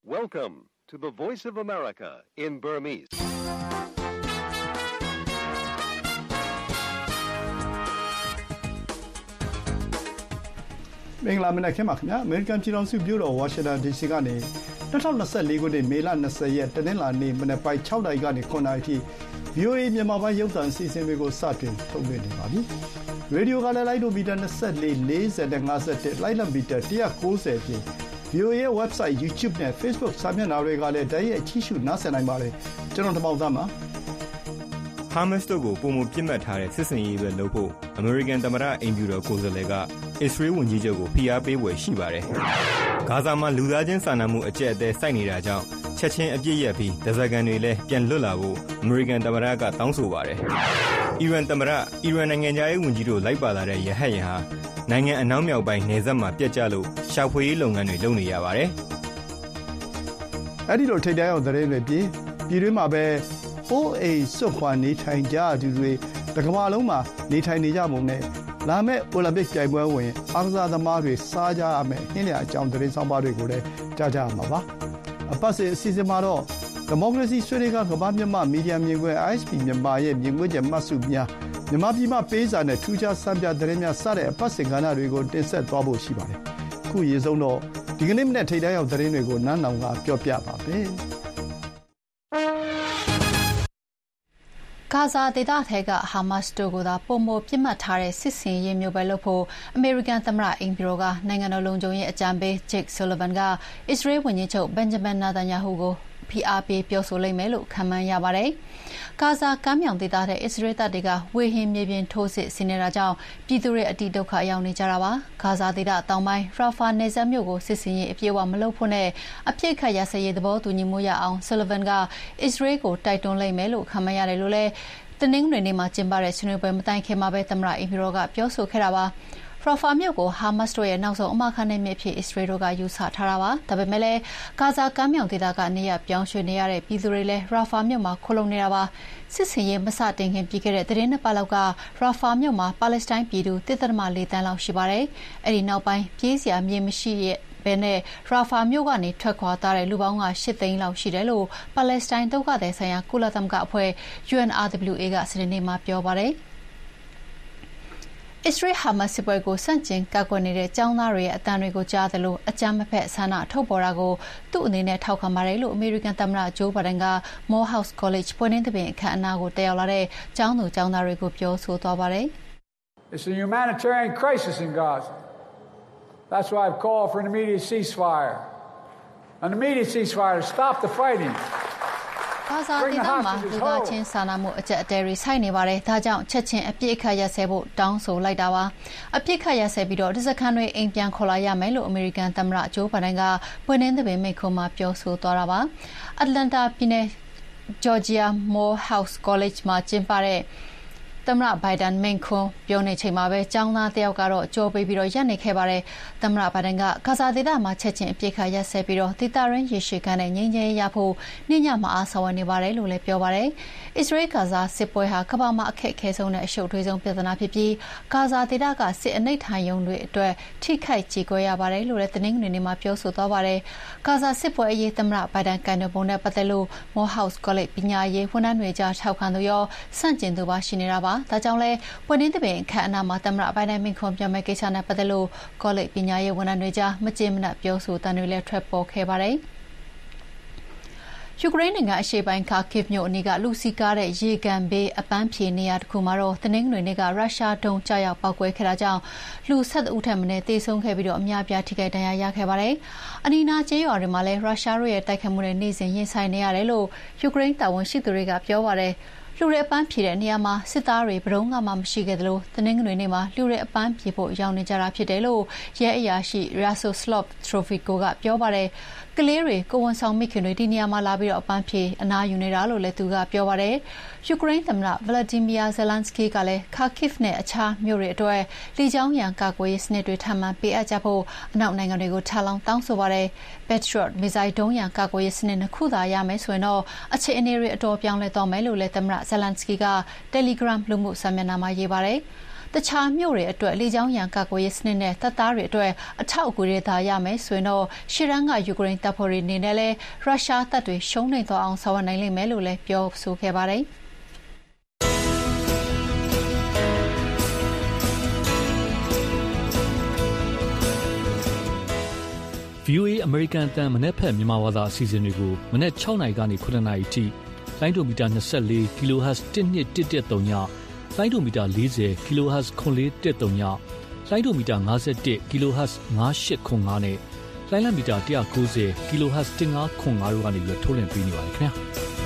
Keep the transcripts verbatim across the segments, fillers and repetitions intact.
Welcome to the Voice of America in Burmese. မင်္ဂလာမနက်ခင်းပါခင်ဗျာအမေရိကန်ပြည်ထောင်စုမြို့တော်ဝါရှင်တန် ဒီ စီ ကနေ၂၀၂၄ ခုနှစ်မေလ၂၀ရက်တနင်္လာနေ့မနက်ပိုင်း၆နာရီကနေ၇နာရီအထိ ဗီ အို အေ မြန်မာပိုင်းရုပ်သံအစီအစဉ်တွေကိုစတင်ထုတ်လွှင့်နေပါပြီ။ရေဒီယိုကလည်းလိုက်ဒိုမီတာ၂၄ ၄၀နဲ့၅၁လိုက်လံမီတာ၁၉၀အပြင် ဗီ အို အေ ရဲ့ website YouTube နဲ့ Facebook စာမျက်နှာတွေကလည်းတိုက်ရိုက်ကြည့်ရှုနားဆင်နိုင်ပါတယ်။ကျွန်တော်တမောင်သားပါ။ဟာမတ်စ်တို့ကိုပုံမှန်ပြစ်မှတ်ထားတဲ့စစ်စင်ရေးပဲလုပ်ဖို့အမေရိကန်သမ္မတအိမ်ဖြူတော်ကိုယ်စားလှယ်ကအစ္စရေးဝန်ကြီးချုပ်ကိုဖိအားပေးဝယ်ရှိပါတယ်။ဂါဇာမှာလူသားချင်းစာနာမှုအကျပ်အတည်းစိုက်နေတာကြောင့်ချက်ချင်းအပြစ်ရက်ပြီးဒဇာကန်တွေလည်းပြန်လွတ်လာဖို့အမေရိကန်သမ္မတကတောင်းဆိုပါတယ်။အီရန်သမ္မတအီရန်နိုင်ငံသားရေးဝန်ကြီးတို့လိုက်ပါလာတဲ့ရဟတ်ယာဉ်ဟာနိုင်ငံအနောက်မြောက်ပိုင်းနယ်စပ်မှာပြတ်ကျလို့ရှာဖွေရေးလုပ်ငန်းတွေလုပ်နေရပါတယ်။အဲ့ဒီလိုထိပ်တန်းအောင်သတင်းတွေပြီးပြည်တွင်းမှာပဲအိုးအိမ်စွန့်ခွာနေထိုင်ကြသူတွေတကမ္ဘာလုံးမှာနေထိုင်နေကြပုံနဲ့လာမယ့်အိုလံပစ်ပြိုင်ပွဲဝင်အားကစားသမားတွေစားကြရမယ်နှင်းလျာအကြောင်းသတင်းဆောင်ပါတွေကိုလည်းကြားကြရမှာပါအပတ်စဉ်အစီအစဉ်မှာတော့ဒီမိုကရေစီဆွေးနွေးကကမ္ဘာမြတ်မီဒီယာမြင်ကွင်း အိုင် အက်စ် ပီ မြန်မာရဲ့မြင်ကွင်းချက်မှတ်စုများမြန်မာပြည်မှာပေးစာနဲ့ထူးခြားစံပြသတင်းများစတဲ့အပတ်စဉ်ကဏ္ဍတွေကိုတင်ဆက်သွားဖို့ရှိပါတယ်ခုရေဆုံးတော့ဒီကနေ့မနေ့ထိပ်တန်းရောက်သတင်းတွေကိုနန်းလောင်ကပြောပြပါမယ်ဂါဇာဒေသထဲကဟာမတ်စ်တို့ကိုသာပုံမပြစ်မှတ်ထားတဲ့စစ်စင်ရေးမျိုးပဲလုပ်ဖို့အမေရိကန်သမ္မတအိမ်ဖြူတော်ကနိုင်ငံတော်လုံခြုံရေးအကြံပေး Jake Sullivan ကအစ္စရေးဝန်ကြီးချုပ် Benjamin Netanyahu ကိုဖိအားပေးပြောဆိုလိမ့်မယ်လို့ခန့်မှန်းရပါတယ်။ဂါဇာကမ်းမြောင်ဒေသထဲအစ္စရေးတပ်တွေကဝေဟင်မြေပြင်ထိုးစစ်ဆင်နေတာကြောင့်ပြည်သူတွေအတိဒုက္ခရောက်နေကြတာပါ။ဂါဇာဒေသတောင်ပိုင်းရာဖာနယ်စပ်မြို့ကိုစစ်စင်ရေးအပြည့်အဝမလုပ်ဖို့နဲ့အပြစ်ခတ်ရစရေးသဘောတူညီမှုရအောင် Sullivan ကအစ္စရေးကိုတိုက်တွန်းလိမ့်မယ်လို့ခန့်မှန်းရတယ်လို့လည်းတနင်္ဂနွေနေ့မှာကျင်းပတဲ့ဆွေးနွေးပွဲမတိုင်ခင်မှာပဲသမ္မတအိမ်ဖြူတော်ကပြောဆိုခဲ့တာပါ။ရာဖာမြို့ကိုဟာမတ်စ်တို့ရဲ့နောက်ဆုံးအမခံနယ်မြေအဖြစ်အစ္စရေးတို့ကယူဆထားတာပါ။ဒါပေမဲ့လည်းဂါဇာကမ်းမြောင်ဒေသကနေရပြောင်းရွှေ့နေရတဲ့ပြည်သူတွေလည်းရာဖာမြို့မှာခိုလုံနေတာပါ။စစ်စင်ရေးမစတင်ခင်ပြီးခဲ့တဲ့သတင်းနှစ်ပတ်လောက်ကရာဖာမြို့မှာပါလက်စတိုင်းပြည်သူ တစ်ဒသမ လေး သန်းလောက်ရှိပါတယ်။အဲဒီနောက်ပိုင်းပြေးစရာမြေမရှိရဲ့ဘဲနဲ့ရာဖာမြို့ကနေထွက်ခွာသွားတဲ့လူပေါင်းက၈သိန်းလောက်ရှိတယ်လို့ပါလက်စတိုင်းဒုက္ခသည်ဆိုင်ရာကုလသမဂ္ဂအဖွဲ့ ယူ အန် အာရ် ဒဗလျူ အေ ကစနေနေ့မှာပြောပါတယ်။အစ္စရေးဟာမတ်စ်ပွဲကိုစန့်ကျင်ကကွက်နေတဲ့ကျောင်းသားတွေရဲ့အတန်တွေကိုကြားသလိုအကြမ်းမဖက်ဆန္ဒထုတ်ပေါ်တာကိုသူ့အနေနဲ့ထောက်ခံပါတယ်လို့အမေရိကန်သမ္မတဂျိုးဘိုင်ဒန်က Morehouse College ပွဲနှင်းသဘင်အခမ်းအနားကိုတက်ရောက်လာတဲ့ကျောင်းသူကျောင်းသားတွေကိုပြောဆိုသွားပါတယ်။ It's a humanitarian crisis in Gaza. That's why I've called for an immediate ceasefire. An immediate ceasefire to stop the fighting. ဂါဇာဒေသမှာလူသားချင်းစာနာမှုအကျပ်အတည်းတွေဆိုက်နေပါတယ်။ဒါကြောင့်ချက်ချင်းအပြစ်အခတ်ရစဲဖို့တောင်းဆိုလိုက်တာပါ။အပြစ်အခတ်ရစဲပြီးတော့ဒီစခန်းတွေအိမ်ပြန်ခေါ်လာရမယ်လို့အမေရိကန်သမ္မတဂျိုးဘိုင်ဒန်ကပွင့်နှင်းသဘင်မိန့်ခွန်းမှာပြောဆိုသွားတာပါ။အတ္တလန္တာပြည်နယ်ဂျော်ဂျီယာ Morehouse College မှာကျင်းပတဲ့သမ္မတဘိုင်ဒန်မိန့်ခွန်းပြောနေချိန်မှာပဲကျောင်းသားတယောက်ကတော့ကြော်ပေးပြီးတော့ရပ်နေခဲ့ပါတယ်။သမ္မတဘိုင်ဒန်ကဂါဇာဒေသမှာချက်ချင်းအပြစ်ခတ်ရပ်စဲပြီးတော့ဒေသရင်းရေရှည်ခံတဲ့ငြိမ်းချမ်းရေးရဖို့နှင်းညမအားဆောင်နေပါတယ်လို့လည်းပြောပါတယ်။အစ္စရေးဂါဇာစစ်ပွဲဟာကမ္ဘာမှာအခက်အခဲဆုံးနဲ့အရှုပ်ထွေးဆုံးပြဿနာဖြစ်ပြီးဂါဇာဒေသကစစ်အနိဋ္ဌာန်ယုံတွေအတွက်ထိခိုက်ကြေကွဲရပါတယ်လို့လည်းတနင်္ဂနွေနေ့မှာပြောဆိုသွားပါတယ်။ဂါဇာစစ်ပွဲအရေးသမ္မတဘိုင်ဒန်ကန်တဲ့ပုံနဲ့ပတ်သက်လို့ Morehouse College ပညာရေးဝန်ထမ်းတွေကြားထောက်ခံသူရောစန့်ကျင်သူပါရှိနေတာပါ။ဒါကြောင့်လည်းပွင့်နှင်းသဘင်အခမ်းအနားမှာသမ္မတဘိုင်ဒန်မိန့်ခွန်းပြောမယ့်ကိစ္စနဲ့ပတ်သက်လို့ကောလိပ်ပညာရေးဝန်ထမ်းတွေကြားမကျေမနပ်ပြောဆိုတမ်းတွေလည်းထွက်ပေါ်ခဲ့ပါတယ်။ယူကရိန်းနိုင်ငံအရှေ့ပိုင်းခါကိဗ်မြို့အနီးကလူစီကားတဲ့ရေကန်ဘေးအပန်းဖြေနေရာတစ်ခုမှာတော့တနင်္ဂနွေနေ့ကရုရှားဒုံးကျရောက်ပောက်ကွဲခဲ့တာကြောင့်လူ၁၁ဦးထက်မနည်းသေဆုံးခဲ့ပြီးတော့အများပြားထိခိုက်ဒဏ်ရာရခဲ့ပါတယ်။အနီးနားကျေးရွာတွေမှာလည်းရုရှားတို့ရဲ့တိုက်ခိုက်မှုတွေနေ့စဉ်ရင်ဆိုင်နေရတယ်လို့ယူကရိန်းတာဝန်ရှိသူတွေကပြောပါတယ်။လူတွေအပန်းဖြေတဲ့နေရာမှာစစ်သားတွေဘယ်တော့မှမရှိခဲ့သလိုတနင်္ဂနွေနေ့မှာလူတွေအပန်းဖြေဖို့ရောက်နေကြတာဖြစ်တယ်လို့ရဲအရာရှိ Rasoslav Trofico ကပြောပါတယ်။ကလေးတွေကိုဝန်ဆောင်မိခင်တွေဒီနေရာမှာလာပြီးတော့အပန်းဖြေအနားယူနေတာလို့လည်းသူကပြောပါတယ်။ယူကရိန်းသမ္မတ Volodymyr Zelensky ကလည်း Kharkiv နဲ့အခြားမြို့တွေအတွက်လေကြောင်းရန်ကာကွယ်ရေးစနစ်တွေထပ်မံပေးအပ်ကြဖို့အနောက်နိုင်ငံတွေကိုထပ်လောင်းတောင်းဆိုပါတယ်။ Patriot မစ်ဇိုင်းဒုံးရန်ကာကွယ်ရေးစနစ်နှစ်ခုသာရမယ်ဆိုရင်တော့အခြေအနေတွေအတော်ပြောင်းလဲသွားမယ်လို့လည်းသမ္မတZelensky က Telegram လူမှုစာမျက်နှာမှာရေးပါတယ်။တခြားမြို့တွေအတွက်လေကြောင်းရန်ကာကွယ်ရေးစနစ်နဲ့တပ်သားတွေအတွက်အထောက်အကူတွေသာရမယ်ဆိုရင်တော့ရှီရန်ကယူကရိန်းတပ်ဖွဲ့တွေအနေနဲ့လည်းရုရှားတပ်တွေရှုံးနိမ့်သွားအောင်ဆောင်ရွက်နိုင်လိမ့်မယ်လို့လည်းပြောဆိုခဲ့ပါတယ်။ဗီအိုအေ အမေရိကန်အသံမနက်ဖြန်မြန်မာဘာသာအစီအစဉ်တွေကိုမနက်၆နာရီကနေခုနှစ်နာရီထိလိုင်းဒိုမီတာ၂၄ kHz တစ်နှစ်တစ်တစ်သုံးညလိုင်းဒိုမီတာ၄၀ kHz ခွန်လေးတစ်သုံးညလိုင်းဒိုမီတာ၅၁ kHz ၅၈ခွန်၅နဲ့လိုင်းလမီတာ၁၉၀ kHz ၁၅ခွန်၅တို့ကနေပြီးထုတ်လွှင့်ပေးနေပါတယ်ခင်ဗျာ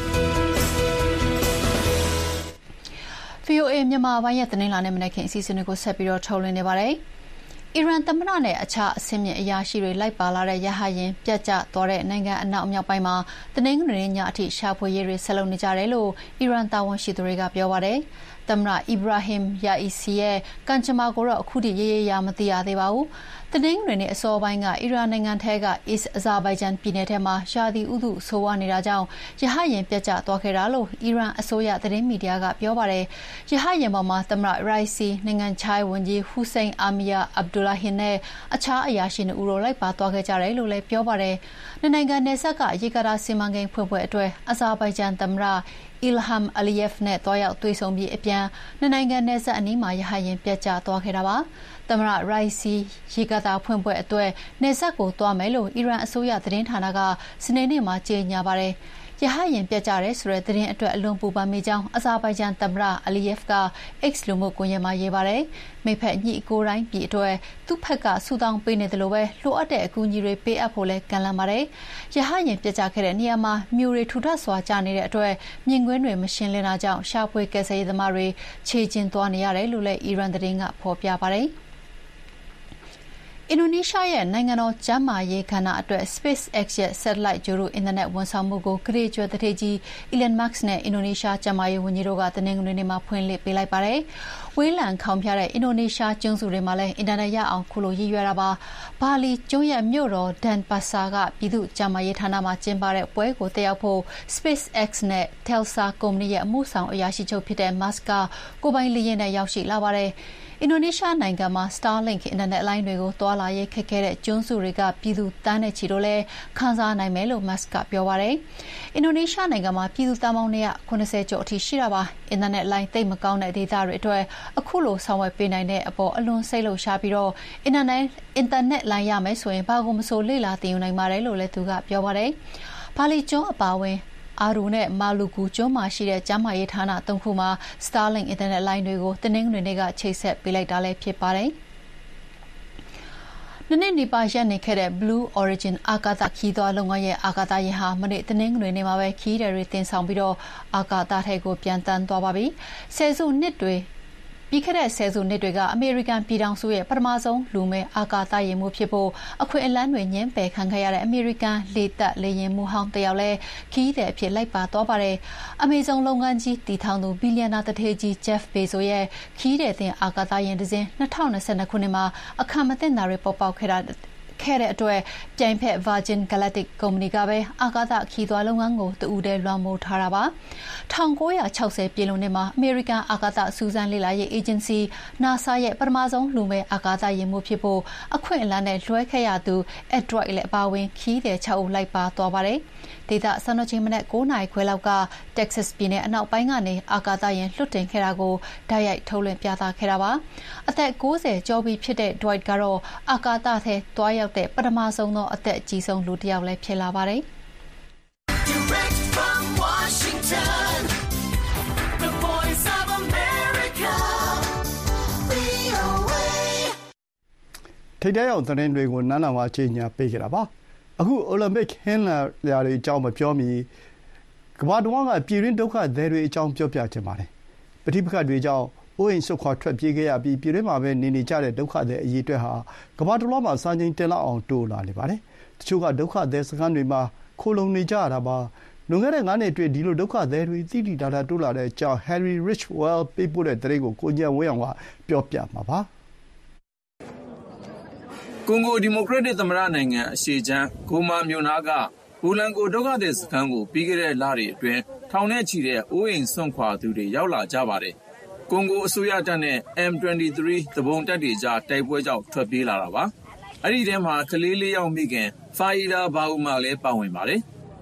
ဗီအိုအေ မြန်မာပိုင်းရဲ့သတင်းလာနဲ့မနက်ခင်းအစီအစဉ်တွေကိုဆက်ပြီးတော့ထုတ်လွှင့်နေပါတယ်။အီရန်သမ္မတနဲ့အခြားအဆင့်မြင့်အရာရှိတွေလိုက်ပါလာတဲ့ရဟတ်ယာဉ်ပြတ်ကျသွားတဲ့နိုင်ငံအနောက်မြောက်ပိုင်းမှာတနင်္ဂနွေနေ့ညအထိရှာဖွေရေးတွေဆက်လုပ်နေကြတယ်လို့အီရန်တာဝန်ရှိသူတွေကပြောပါတယ်။သမ္မတအီဘရာဟင်ယာအီစီရဲ့ကံကြမ္မာကိုတော့အခုထိရေရေရာမသိရသေးပါဘူး။တနင်္ဂနွေနေ့အစောပိုင်းကအီရန်နိုင်ငံထဲက East Azerbaijan ပြည်နယ်ထဲမှာရာသီဥတုဆိုးဝါးနေတာကြောင့်ရဟတ်ယာဉ်ပြတ်ကျသွားခဲ့တာလို့အီရန်အစိုးရသတင်းမီဒီယာကပြောပါတယ်။ရဟတ်ယာဉ်ပေါ်မှာသမ္မတရိုက်စီနိုင်ငံခြားရေးဝန်ကြီးဟူစိန်အာမီယာအဗ်ဒူလာဟင်နဲ့အခြားအရာရှိနှစ်ဦးတို့လိုက်ပါသွားခဲ့ကြတယ်လို့လည်းပြောပါတယ်။နိုင်ငံနယ်စပ်ကရေကာတာစီမံကိန်းဖွင့်ပွဲအတွက်အဇာဘိုင်ဂျန်သမ္မတအီလ်ဟမ်အလီယက်ဖ်နဲ့တွားရောက်တွေ့ဆုံပြီးအပြန်နိုင်ငံနယ်စပ်အနီးမှာရဟတ်ယာဉ်ပြတ်ကျသွားခဲ့တာပါ။သမ္မတရိုက်စီရေကာတာဖွင့်ပွဲအတွက်နယ်စပ်ကိုသွားမယ်လို့အီရန်အစိုးရသတင်းဌာနကစနေနေ့မှာကြေညာပါတယ်။ရဟတ်ယာဉ်ပြတ်ကျတယ်ဆိုတဲ့သတင်းအတွက်အလွန်ပူပန်မိကြောင်းအဇာဘိုင်ဂျန်သမ္မတအလီယက်ဖ်က X လူမှုကွန်ရက်မှာရေးပါတယ်။မိဖက်ညီအကိုတိုင်းပြည်အတွက်သူ့ဘက်ကဆူတောင်းပေးနေတယ်လို့ပဲလိုအပ်တဲ့အကူအညီတွေပေးအပ်ဖို့လည်းကမ်းလှမ်းပါတယ်။ရဟတ်ယာဉ်ပြတ်ကျခဲ့တဲ့နေရာမှာမြူတွေထူထပ်စွာကျနေတဲ့အတွက်မြင်ကွင်းတွေမရှင်းလင်းတာကြောင့်ရှာဖွေကယ်ဆယ်ရေးသမားတွေခြေကျင်သွားနေရတယ်လို့လည်းအီရန်သတင်းကဖော်ပြပါတယ်။အင်ဒိုနီးရှားရဲ့နိုင်ငံတော်ကျန်းမာရေးကဏ္ဍအတွက် SpaceX ရဲ့ Satellite ဂြိုဟ်တုအင်တာနက်ဝန်ဆောင်မှုကိုကုဋေကြွယ်သူဌေးကြီး Elon Musk နဲ့အင်ဒိုနီးရှားကျန်းမာရေးဝန်ကြီးတို့ကတနင်္ဂနွေနေ့မှာဖွင့်လှစ်ပေးလိုက်ပါတယ်။ဝေးလံခေါင်ဖျားတဲ့အင်ဒိုနီးရှားကျွန်းစုတွေမှာလည်းအင်တာနက်ရအောင်ခုလိုရည်ရွယ်တာပါ။ဘာလီကျွန်းရဲ့မြို့တော် Denpasar ကပြည်သူ့ကျန်းမာရေးဌာနမှာကျင်းပတဲ့ပွဲကိုတက်ရောက်ဖို့ SpaceX နဲ့ Telsa ကုမ္ပဏီရဲ့အမှုဆောင်အရာရှိချုပ်ဖြစ်တဲ့ Musk ကကိုယ်ပိုင်လေယာဉ်နဲ့ရောက်ရှိလာပါတယ်။အင်ဒိုနီးရှားနိုင်ငံမှာ Starlink အင်တာနက်လိုင်းတွေကိုတွာလာရေးခက်ခဲတဲ့ကျွန်းစုတွေကပြည်သူတန်းနဲ့ချီတို့လည်းခံစားနိုင်မယ်လို့ Musk ကပြောပါတယ်။အင်ဒိုနီးရှားနိုင်ငံမှာပြည်သူသန်းပေါင်း၂၇၀ကျော်အထိရှိတာပါ။အင်တာနက်လိုင်းသိပ်မကောင်းတဲ့ဒေသတွေအတွက်အခုလိုဆောင်ရွက်ပေးနိုင်တဲ့အပေါ်အလွန်စိတ်လှုပ်ရှားပြီးတော့အင်တာနက်အင်တာနက်လိုင်းရမယ်ဆိုရင်ဘာကိုမဆိုလေ့လာသင်ယူနိုင်ပါတယ်လို့လည်းသူကပြောပါတယ်။ဘာလီကျွန်းအပါအဝင်အာရူနဲ့မာလူကူကျွန်းမှာရှိတဲ့ကျန်းမာရေးဌာနသုံးခုမှာ Starlink အင်တာနက်လိုင်းတွေကိုတနင်္ဂနွေနေ့ကချိတ်ဆက်ပေးလိုက်တာလည်းဖြစ်ပါတယ်။နှစ်နှစ်နီးပါးရပ်နေခဲ့တဲ့ Blue Origin အာကာသခရီးသွားလုပ်ငန်းရဲ့အာကာသယာဉ်ဟာမနေ့တနင်္ဂနွေနေ့မှာပဲခရီးသည်တွေတင်ဆောင်ပြီးတော့အာကာသထဲကိုပြန်တန်းသွားပါပြီ။ဆယ်စုနှစ်တွေပြီးခဲ့တဲ့ဆယ်စုနှစ်တွေကအမေရိကန်ပြည်ထောင်စုရဲ့ပထမဆုံးလူမဲ့အာကာသယာဉ်မှူးဖြစ်ဖို့အခွင့်အလမ်းတွေညှင်းပယ်ခံခဲ့ရတဲ့အမေရိကန်လေတပ်လေယာဉ်မှူးဟောင်းတယောက်လည်းခရီးသည်အဖြစ်လိုက်ပါသွားပါတယ်။အမေဇုံလုပ်ငန်းကြီးတည်ထောင်သူဘီလီယံနာသူဌေးကြီး Jeff Bezos ရဲ့ခရီးသည်တင်အာကာသယာဉ်တစ်စင်း၂၀၂၂ခုနှစ်မှာအခမ်းမသင့်တာတွေပေါ်ပေါက်ခဲ့တာခဲ့တဲ့အတွက်ပြိုင်ဖက် Virgin Galactic ကုမ္ပဏီကပဲအာကာသခရီးသွားလုပ်ငန်းကိုတဦးတည်းလွှမ်းမိုးထားတာပါ။၁၉၆၀ပြည့်လွန်နှစ်မှာအမေရိကန်အာကာသစူးစမ်းလေ့လာရေးအေဂျင်စီ NASA ရဲ့ပထမဆုံးလူမဲ့အာကာသယာဉ်မှူးဖြစ်ဖို့အခွင့်အလမ်းနဲ့လွှဲခဲ့ရသူ Edward လည်းအပါအဝင်ခရီးသည်၆ဦးလိုက်ပါသွားပါတယ်။ဒေသစံတော်ချိန်မနက်၉နာရီခွဲလောက်က Texas ပြည်နယ်အနောက်ပိုင်းကနေအာကာသယာဉ်လွှတ်တင်ခဲ့တာကိုတိုက်ရိုက်ထုတ်လွှင့်ပြသခဲ့တာပါ။အသက်၉၀ကျော်ပြီဖြစ်တဲ့ Dwight ကတော့အာကာသထဲတွားရောက်တဲ့ပထမဆုံးသောအသက်အကြီးဆုံးလူတစ်ယောက်လည်းဖြစ်လာပါတယ်။ Direct from Washington, the voice of America, ဗွီအိုအေထိပ်တန်းရောက်သတင်းတွေကိုနန်းလောင်ကကြေညာပေးခဲ့တာပါ။အခုအိုလံပစ်ဟင်းလာတွေအကြောင်းမပြောမီကမ္ဘာတဝန်းကပြည်တွင်းဒုက္ခသည်တွေအကြောင်းပြောပြချင်ပါတယ်။ပဋိပက္ခတွေကြောင့်အိုးအိမ်စွန့်ခွာထွက်ပြေးခဲ့ရပြီးပြည်တွင်းမှာပဲနေနေကြတဲ့ဒုက္ခသည်အရေအတွက်ဟာကမ္ဘာတစ်လွှားမှာစံချိန်တင်လောက်အောင်တိုးလာနေပါတယ်။တချို့ကဒုက္ခသည်စခန်းတွေမှာခိုလုံနေကြရတာပါ။လွန်ခဲ့တဲ့ငါးနှစ်အတွင်းဒီလိုဒုက္ခသည်တွေသိသိသာသာတိုးလာတဲ့အကြောင်း Harry Richwell ပေးပို့တဲ့သတင်းကိုကိုဉာဏ်ဝင်းအောင်ကပြောပြမှာပါ။ကွန်ဂိုဒီမိုကရက်တစ်သမ္မတနိုင်ငံအရှေ့ခြမ်းဂိုမာမြို့နားကဘူလန်ကိုဒုက္ခသည်စခန်းကိုပြီးခဲ့တဲ့လတွေအတွင်းထောင်နဲ့ချီတဲ့အိုးအိမ်စွန့်ခွာသူတွေရောက်လာကြပါတယ်။ကွန်ဂိုအစိုးရတပ်နဲ့ M ၂၃ သဘုံတပ်တွေကြားတိုက်ပွဲကြောင့်ထွက်ပြေးလာတာပါအဲ့ဒီထဲမှာကလေးလေးယောက်မိခင်ဖာအီဒါဘာဦးမာလည်းပါဝင်ပါတယ်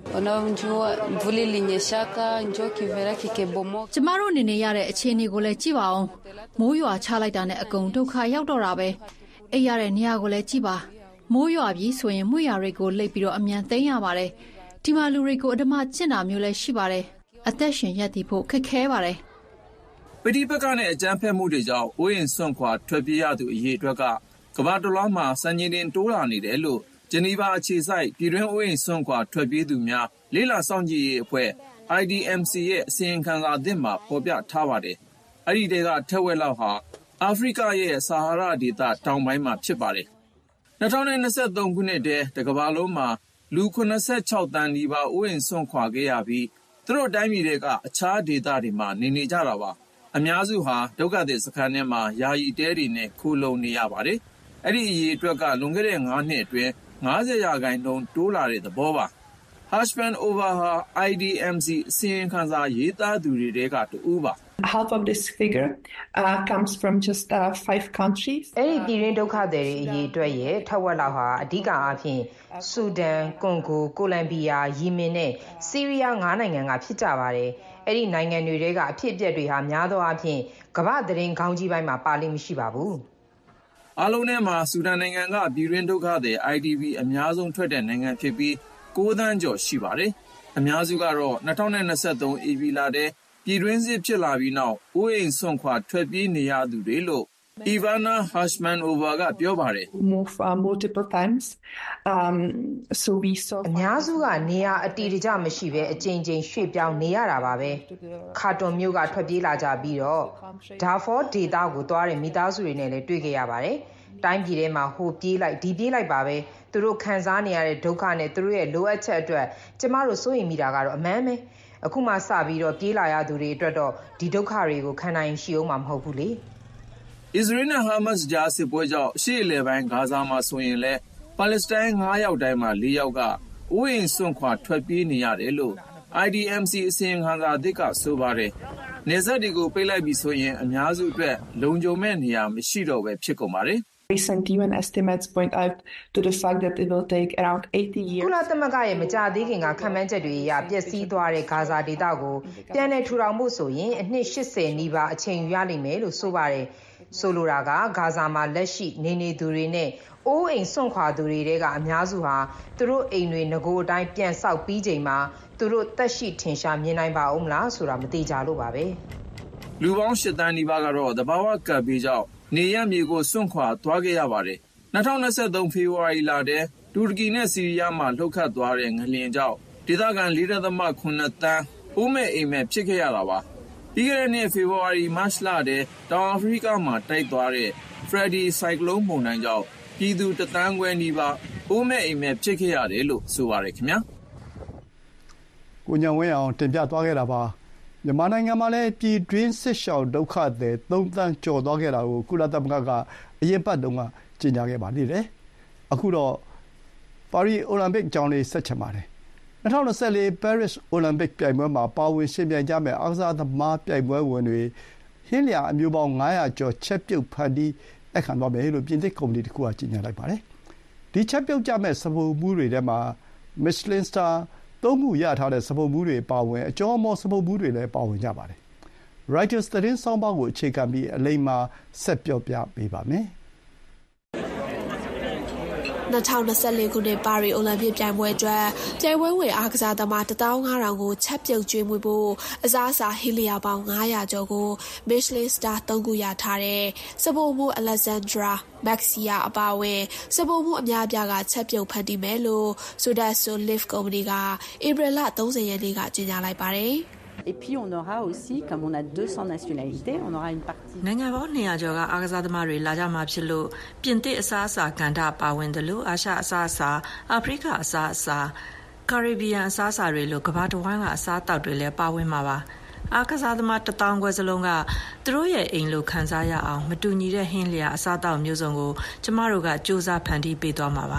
ကျမတို့အနေနဲ့ရတဲ့အခြေအနေကိုလည်းကြည့်ပါအောင်မိုးရွာချလိုက်တာနဲ့အကုန်ဒုက္ခရောက်တော့တာပဲအိပ်ရတဲ့နေရာကိုလည်းကြည့်ပါမိုးရွာပြီးဆိုရင်မွေရာတွေကိုလိပ်ပြီးတော့အမြန်သိမ်းရပါတယ်ဒီမှာလူတွေကိုအဓမ္မကျင့်တာမျိုးလည်းရှိပါတယ်အသက်ရှင်ရပ်တည်ဖို့ခက်ခဲပါတယ်ပဋိပက္ခနဲ့အကြမ်းဖက်မှုတွေကြောင့်အိုးအိမ်စွန့်ခွာထွက်ပြေးရသူအရေအတွက်ကကမ္ဘာတစ်လွှားမှာစံချိန်တင်တိုးလာနေတယ်လို့ဂျနီဗာအခြေစိုက်ပြည်တွင်းအိုးအိမ်စွန့်ခွာထွက်ပြေးသူများလေးလာစောင့်ကြည့်ရေးအဖွဲ့ I D M C ရဲ့အစီရင်ခံစာအသစ်မှာဖော်ပြထားပါတယ်။အဲ့ဒီတွေကထက်ဝက်လောက်ဟာအာဖရိကရဲ့ဆာဟာရဒေသတောင်ပိုင်းမှာဖြစ်ပါတယ်။၂၀၂၃ခုနှစ်တည်းတစ်ကမ္ဘာလုံးမှာလူ၇၆တန်းနီးပါးအိုးအိမ်စွန့်ခွာခဲ့ရပြီးသူတို့တိုင်းပြည်တွေကအခြားဒေသတွေမှာနေနေကြတာပါ။အများစုဟာဒုက္ခသည်စခန်းထဲမှာယာယီတဲတွေနဲ့ခိုလှုံနေရပါတယ်။အဲ့ဒီအရေးအတွက်ကလွန်ခဲ့တဲ့၅နှစ်အတွင်း၅၀ရာခိုင်နှုန်းတိုးလာတဲ့သဘောပါ။ Hashman Over ဟာ I D M C အစီရင်ခံစာရေးသားသူတွေထဲကတူဦးပါ Half of this figure uh, comes from just uh, five countries. အဲ့ဒီပြည်တွင်းဒုက္ခသည်တွေအရေးအတွက်ရဲ့ထက်ဝက်လောက်ဟာအဓိကအားဖြင့်ဆူဒန်၊ကွန်ဂို၊ကိုလံဘီယာ၊ယီမင်နဲ့ဆီးရီးယား၅နိုင်ငံကဖြစ်ကြပါတယ်။အဲ့ဒီနိုင်ငံတွေထဲကအဖြစ်အပျက်တွေဟာများသောအားဖြင့်ကမ္ဘာသတင်းခေါင်းကြီးပိုင်းမှာပါလိမ့်မရှိပါဘူး။အားလုံးထဲမှာဆူဒန်နိုင်ငံကပြည်တွင်းဒုက္ခသည် I D P အများဆုံးထွက်တဲ့နိုင်ငံဖြစ်ပြီး၉သန်းကျော်ရှိပါတယ်။အများစုကတော့၂၀၂၃ဧပြီလထဲပြည်တွင်းစစ်ဖြစ်လာပြီးနောက်အိုးအိမ်စွန့်ခွာထွက်ပြေးနေရသူတွေလို့ Ivana Hashmanova ကပြောပါတယ် move uh, multiple times um so we saw အများစုကနေရာအတီတကျမရှိဘဲအကြိမ်ကြိမ်ရွှေ့ပြောင်းနေရတာပါပဲခါတွန်မြို့ကထွက်ပြေးလာကြပြီးတော့ဒါဖောဒေတာကိုသွားတဲ့မိသားစုတွေနဲ့လည်းတွေ့ခဲ့ရပါတယ်တိုင်းပြည်ထဲမှာဟိုပြေးလိုက်ဒီပြေးလိုက်ပါပဲသူတို့ခံစားနေရတဲ့ဒုက္ခနဲ့သူတို့ရဲ့လိုအပ်ချက်အတွက်ကျမတို့စိုးရိမ်မိတာကတော့အမှန်ပဲအခုမှစပြီးတော့ပြေးလာရသူတွေအတွက်တော့ဒီဒုက္ခတွေကိုခံနိုင်ရှိအောင်မှာမဟုတ်ဘူးလေအစ္စရေးနဲ့ဟာမတ်စ်ကြားစစ်ပွဲကြောင့်ရှေ့အလယ်ပိုင်းဂါဇာမှာဆိုရင်လည်းပါလက်စတိုင်း၅ယောက်တိုင်းမှာ၄ယောက်ကအိုးအိမ်စွန့်ခွာထွက်ပြေးနေရတယ်လို့ I D M C အစီရင်ခံစာအသစ်ကဆိုပါတယ်။နေဆက်တွေကိုပိတ်လိုက်ပြီဆိုရင်အများစုအတွက်လုံခြုံမဲ့နေရာမရှိတော့ပဲဖြစ်ကုန်ပါတယ်။ Recent U N estimates point out to the fact that it will take around eighty years. ကုလသမဂ္ဂရဲ့မကြာသေးခင်ကခံမှန်းချက်တွေအရပျက်စီးသွားတဲ့ဂါဇာဒေသကိုပြန်လည်ထူထောင်ဖို့ဆိုရင်အနှစ်၈၀နီးပါးအချိန်ယူရလိမ့်မယ်လို့ဆိုပါတယ်။ဆိုလိုတာကဂါဇာမှာလက်ရှိနေနေသူတွေနဲ့အိုးအိမ်စွန့်ခွာသူတွေတဲကအများစုဟာသူတို့အိမ်တွေငကိုအတိုင်းပြန်ဆောက်ပြီးချိန်မှာသူတို့တက်ရှိထင်ရှားမြင်နိုင်ပါဦးမလားဆိုတာမသိကြလို့ပါပဲ။လူပေါင်း၈သန်းနီးပါးကတော့တဘာဝကပ်ပြီးကြောင့်နေရမြေကိုစွန့်ခွာသွားခဲ့ရပါတယ်။၂၀၂၃ဖေဖော်ဝါရီလထဲတူရကီနဲ့ဆီးရီးယားမှာလှုပ်ခတ်သွားတဲ့ငလျင်ကြောင့်ဒေသခံ၄.၇သန်းအိုးမဲ့အိမ်မဲ့ဖြစ်ခဲ့ရတာပါ။ပြီးခဲ့တဲ့နှစ်ဖေဖော်ဝါရီမတ်လထဲတောင်အာဖရိကမှာတိုက်သွားတဲ့ Freddy ဆိုင်ကလုန်းမုန်တိုင်းကြောင့်ပြည်သူတစ်သန်းခွဲနီးပါးအိုးမဲ့အိမ်မဲ့ဖြစ်ခဲ့ရတယ်လို့ဆိုပါတယ်ခင်ဗျာ။ကိုညံဝင်းအောင်တင်ပြသွားခဲ့တာပါ။မြန်မာနိုင်ငံမှာလည်းပြည်တွင်းစစ်ရှောင်ဒုက္ခသည်၃သန်းကျော်သွားခဲ့တာကိုကုလသမဂ္ဂကအရင်ပတ်တုန်းကကြေညာခဲ့ပါသေးတယ်။အခုတော့ပါရီအိုလံပစ်အကြောင်းလေးဆက်ချင်ပါတယ်။၂၀၂၄ Paris အိုလံပစ်ပြိုင်ပွဲမှာပါဝင်ယှဉ်ပြိုင်ကြမယ့်အားကစားသမားပြိုင်ပွဲဝင်တွေဟင်းလျာအမျိုးပေါင်း၅၀၀ကျော်ချက်ပြုတ်ဖန်တီးလက်ခံသွားမယ်လို့ပြင်သစ်ကုမ္ပဏီတစ်ခုကကြေညာလိုက်ပါတယ်။ဒီချက်ပြုတ်ကြမယ့်စပုံမှုတွေထဲမှာ Michelin Starသုံးခုရထားတဲ့စပုံမှုတွေပါဝင်အကျော်အမော်စပုံမှုတွေလည်းပါဝင်ကြပါတယ်။ Reuters သတင်းဆောင်းပါးကိုအခြေခံပြီးအလိမ္မာဆက်ပြောပြပေးပါမယ်။၂၀၂၄ခုနှစ်ပါရီအိုလံပစ်ပြိုင်ပွဲအတွက်ပြိုင်ပွဲဝင်အားကစားသမားတစ်သောင်းငါးထောင်ကိုချက်ပြုတ်ကျွေးမွေးဖို့အစားအစာဟီလီယာပေါင်း၅၀၀ကျော်ကို Michelin Star သုံးခုရထားတဲ့စပုံမှု Alexandra Maxia အပါအဝင်စပုံမှုအများအပြားကချက်ပြုတ်ဖန်တီးမယ်လို့ Sodexo Live ကုမ္ပဏီကဧပြီလ၃၀ရက်နေ့ကကြေညာလိုက်ပါတယ်။ Et puis on aura aussi, comme on a deux cents nationalités, on aura une partie. နိုင်ငံပေါင်း၂၀၀ကျော်ကအားကစားသမားတွေလာကြမှာဖြစ်လို့ပြင်သစ်အစားအစာကဏ္ဍပါဝင်တယ်လို့အာရှအစားအစာအာဖရိကအစားအစာကာရစ်ဘီယန်အစားအစာတွေလို့ကမ္ဘာတစ်ဝန်းကအစားအသောက်တွေလည်းပါဝင်မှာပါအားကစားသမားတစ်သောင်းခွဲစလုံးကသူတို့ရဲ့အိမ်လိုခံစားရအောင်မတူညီတဲ့ဟင်းလျာအစားအသောက်မျိုးစုံကိုကျမတို့ကစူးစမ်းဖန်တီးပေးသွားမှာပါ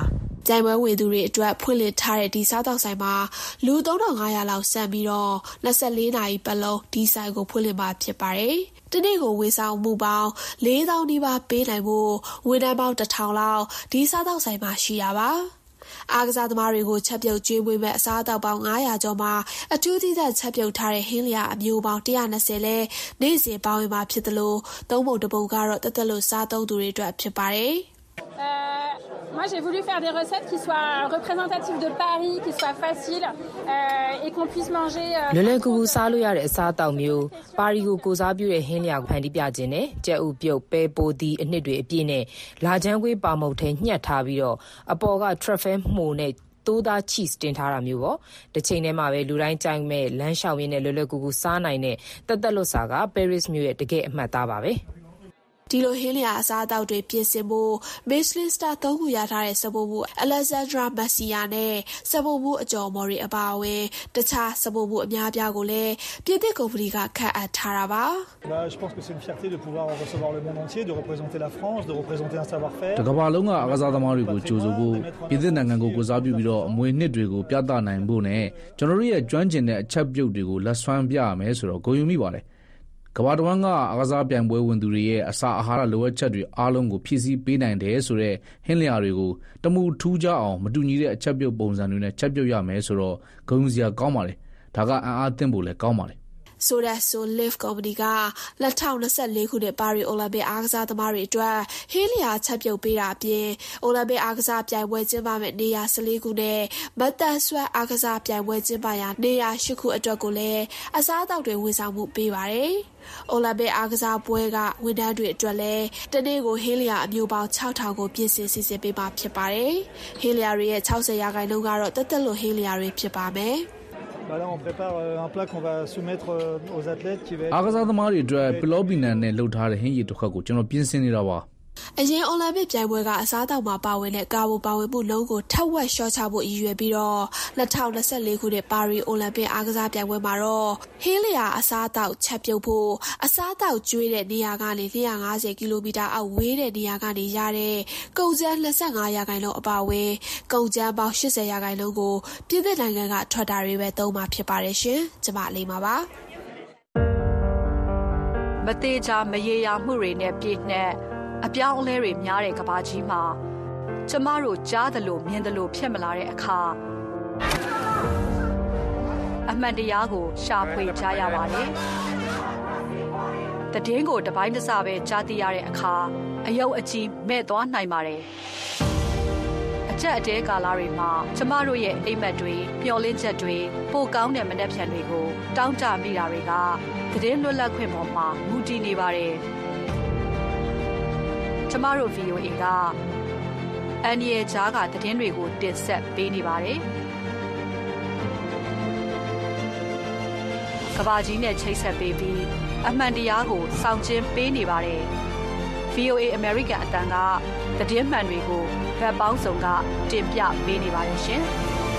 ပြိုင်ပွဲဝင်သူတွေအတွက်ဖွင့်လှစ်ထားတဲ့ဒီစားတောက်ဆိုင်မှာလူသုံးထောင်ငါးရာလောက်ဆန့်ပြီးတော့နှစ်ဆယ့်လေးနာရီပတ်လုံးဒီဆိုင်ကိုဖွင့်လှစ်မှာဖြစ်ပါတယ်။တနေ့ကိုဝေဆောင်မှုပေါင်းလေးသောင်းနီးပါးပေးနိုင်ဖို့ဝန်ထမ်းပေါင်းတစ်ထောင်လောက်ဒီစားတောက်ဆိုင်မှာရှိတာပါ။အားကစားသမားတွေကိုချက်ပြုတ်ကျွေးမွေးမဲ့အစားအသောက်ပေါင်းငါးရာကျော်မှာအထူးသီးသန့်ချက်ပြုတ်ထားတဲ့ဟင်းလျာအမျိုးပေါင်းတစ်ရာနှစ်ဆယ်လဲနေ့စဉ်ပေါင်းဝင်မှာဖြစ်တယ်လို့သုံးပုံတစ်ပုံကတော့တက်တက်လို့စားသုံးသူတွေအတွက်ဖြစ်ပါတယ်။ Euh, moi, j'ai voulu faire des recettes qui soient représentatives de Paris, qui soient faciles euh, et qu'on puisse manger. လွယ်လွယ်ကူကူစားလို့ရတဲ့အစားအသောက်မျိုးပါရီကိုကိုစားပြုတဲ့ဟင်းလျာကိုဖန်တီးပြခြင်းနဲ့ကြက်ဥပြုတ်ပဲပိုးသီးအနှစ်တွေအပြည့်နဲ့လာချမ်းကွေးပါမုတ်ထဲညှက်ထားပြီးတော့အပေါ်က truffle မှုန်နဲ့တိုးသား cheese တင်ထားတာမျိုးပေါ့တစ်ချိန်တည်းမှာပဲလူတိုင်းကြိုက်မဲ့လမ်းလျှောက်ရင်းနဲ့လွယ်လွယ်ကူကူစားနိုင်တဲ့တက်တက်လွတ်စာက Paris မြို့ရဲ့တကယ်အမှတ်သားပါပဲဒီလိုဟင်းလျာအစားအသောက်တွေပြင်ဆင်ဖို့ Michelin Star သုံးခုရထားတဲ့စပုံမှု Alexandra Massia နဲ့စပုံမှုအကျော်မော်ရီအပါအဝင်တခြားစပုံမှုအများပြားကိုလည်းပြည်သစ်ကုမ္ပဏီကခန့်အပ်ထားတာပါ Je pense que c'est une fierté de pouvoir recevoir le monde entier, de représenter la France, de représenter un savoir-faire. တကမ္ဘာလုံးကအကစားသမားတွေကိုကြိုဆိုဖို့ပြည်သစ်နိုင်ငံကိုကိုစားပြုပြီးတော့အမွေနှစ်တွေကိုပြသနိုင်ဖို့နဲ့ကျွန်တော်တို့ရဲ့ကျွမ်းကျင်တဲ့အချက်ပြုတ်တွေကိုလက်ဆွမ်းပြရမယ်ဆိုတော့ဂုဏ်ယူမိပါတယ်ကမ္ဘာတစ်ဝန်းကအကစားပြိုင်ပွဲဝင်သူတွေရဲ့အစာအာဟာရလိုအပ်ချက်တွေအားလုံးကိုဖြည့်ဆည်းပေးနိုင်တယ်ဆိုတဲ့ဟင်းလျာတွေကိုတမူထူးခြားအောင်မတူညီတဲ့အချက်ပြုတ်ပုံစံတွေနဲ့ချက်ပြုတ်ရမယ်ဆိုတော့ဂုဏ်ယူစရာကောင်းပါတယ်ဒါကအံ့အားသင့်ဖို့လည်းကောင်းပါတယ်ဆိုတဲ့ဆို Live Company ကလက်ထောက်နှစ်ဆက်လေးခုနှစ်ပါရီအိုလံပစ်အားကစားသမားတွေအတွက်ဟင်းလျာချက်ပြုတ်ပေးတာအပြင်အိုလံပစ်အားကစားပြိုင်ပွဲကျင်းပမယ့်နေရာဆယ်လေးခုနဲ့မတ်တန်ဆွဲအားကစားပြိုင်ပွဲကျင်းပရာနေရာရှစ်ခုအတွက်ကိုလည်းအစားအသောက်တွေဝန်ဆောင်မှုပေးပါတယ်။အိုလံပစ်အားကစားပွဲကဝန်ထမ်းတွေအတွက်လည်းတနေ့ကိုဟင်းလျာအမျိုးပေါင်းခြောက်ထောင်ကိုပြင်ဆင်စီစဉ်ပေးမှာဖြစ်ပါတယ်။ဟင်းလျာတွေရဲ့၆၀ရာခိုင်နှုန်းကတော့တက်တက်လို့ဟင်းလျာတွေဖြစ်ပါမယ်။ Bah là on prépare un plat qu'on va soumettre aux athlètes qui va être အားကစားသမားတွေအတွက်ပလောပီနန်နဲ့လှုပ်ထားတဲ့ဟင်းရည်တစ်ခွက်ကိုကျွန်တော်ပြင်ဆင်နေတာပါအရင်အိုလံပစ်ပြိုင်ပွဲကအစားအသောက်မှာပါဝင်တဲ့ကာဘိုပါဝင်မှုလုံးကိုထက်ဝက်လျှော့ချဖို့ရည်ရွယ်ပြီးတော့၂၀၂၄ခုနှစ်ပါရီအိုလံပစ်အားကစားပြိုင်ပွဲမှာတော့ဟင်းလျာအစားအသောက်ချက်ပြုတ်ဖို့အစားအသောက်ကျွေးတဲ့နေရာကနေ၂၅၀ကီလိုမီတာအောက်ဝေးတဲ့နေရာကနေရတဲ့ကုန်ကျန်း၂၅ရာခိုင်နှုန်းအပါအဝင်ကုန်ကျန်းပေါင်း၈၀ရာခိုင်နှုန်းကိုပြည်သစ်နိုင်ငံကထွက်တာတွေပဲသုံးမှာဖြစ်ပါတယ်ရှင်။ကျွန်မလေးပါပါမသေးချာမရေရာမှုတွေနဲ့ပြည့်နှက်အပြောင်းအလဲတွေများတဲ့ကမ္ဘာကြီးမှာကျမတို့ကြားသလိုမြင်သလိုဖြစ်မလာတဲ့အခါအမှန်တရားကိုရှာဖွေကြရပါတယ်။တည်င်းကိုတပိုင်းတစပဲကြားသိရတဲ့အခါအယုတ်အကြီးမဲ့သွားနိုင်ပါတယ်။အချက်အတဲကာလတွေမှာကျမတို့ရဲ့အိမ်မက်တွေပျော်လင့်ချက်တွေပိုကောင်းတဲ့မနှက်ဖြန်တွေကိုတောင်းကြမိတာတွေကတည်င်းလွတ်လပ်ခွင့်ပေါ်မှာမူတည်နေပါတယ်။ကျမတို့ ဗီအိုအေ ကအန်ဒီရဲ့ကြားကသတင်းတွေကိုတင်ဆက်ပေးနေပါတယ်။ကဘာကြီးနဲ့ချိတ်ဆက်ပေးပြီးအမှန်တရားကိုစောင့်ကျဉ်ပေးနေပါတယ်။ ဗီအိုအေ American အတန်ကသတင်းမှန်တွေကိုဗတ်ပေါင်းစုံကတင်ပြပေးနေပါတယ်ရှင်။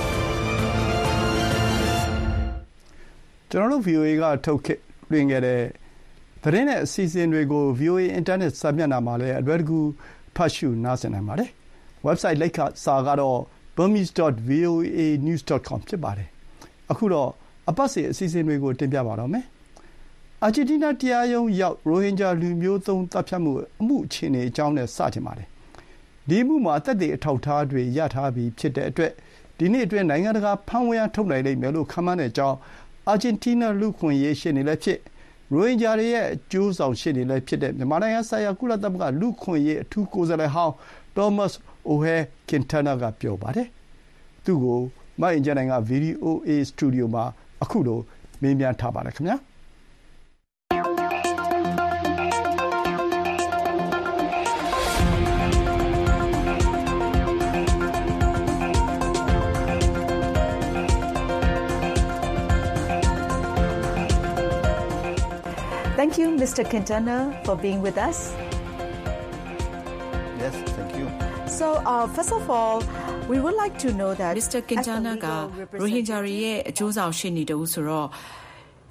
ကျွန်တော်တို့ ဗီအိုအေ ကထုတ်လွှင့်ခဲ့တဲ့သတင်းနဲ့အစီအစဉ်တွေကို ဗီအိုအေ အင်တာနက်စာမျက်နှာမှာလည်းအလွယ်တကူဖတ်ရှုနားဆင်နိုင်ပါတယ်။ website လိပ်စာကတော့ burmese dot v o a news dot com ဖြစ်ပါတယ်။အခုတော့အပတ်စဉ်အစီအစဉ်တွေကိုတင်ပြပါတော့မယ်။အာဂျင်တီးနားတရားရုံးရောက်ရိုဟင်ဂျာလူမျိုးသုံးတပ်ဖြတ်မှုအမှုအခြေအနေအကြောင်းနဲ့စတင်ပါတယ်။ဒီအမှုမှာသက်သေအထောက်အထားတွေရထားပြီးဖြစ်တဲ့အတွက်ဒီနေ့အတွင်းနိုင်ငံတကာဖမ်းဝရမ်းထုတ်နိုင်လိမ့်မယ်လို့ခန့်မှန်းတဲ့အကြောင်းအာဂျင်တီးနားလူ့အခွင့်အရေးရှေ့နေလည်းဖြစ်ရိုဟင်ဂျာတွေရဲ့အကျိုးဆောင်ရှေ့နေလည်းဖြစ်တဲ့မြန်မာနိုင်ငံဆိုင်ရာကုလသမဂ္ဂလူ့အခွင့်အရေးအထူးကိုယ်စားလှယ်ဟောင်း Thomas O'Hair Quintana ကပြောပါတယ်။သူ့ကိုမအင်ကြနိုင်က ဗီဒီအိုအေ စတူဒီယိုမှာအခုလိုမေးမြန်းထားပါတယ်ခင်ဗျာ။ Thank you, Mister Quintana, for being with us. Yes, thank you. So, uh, first of all, we would like to know that Mister Quintana ကရိုဟင်ဂျာတွေရဲ့အကျိုးဆောင်ရှေ့နေတူဆိုတော့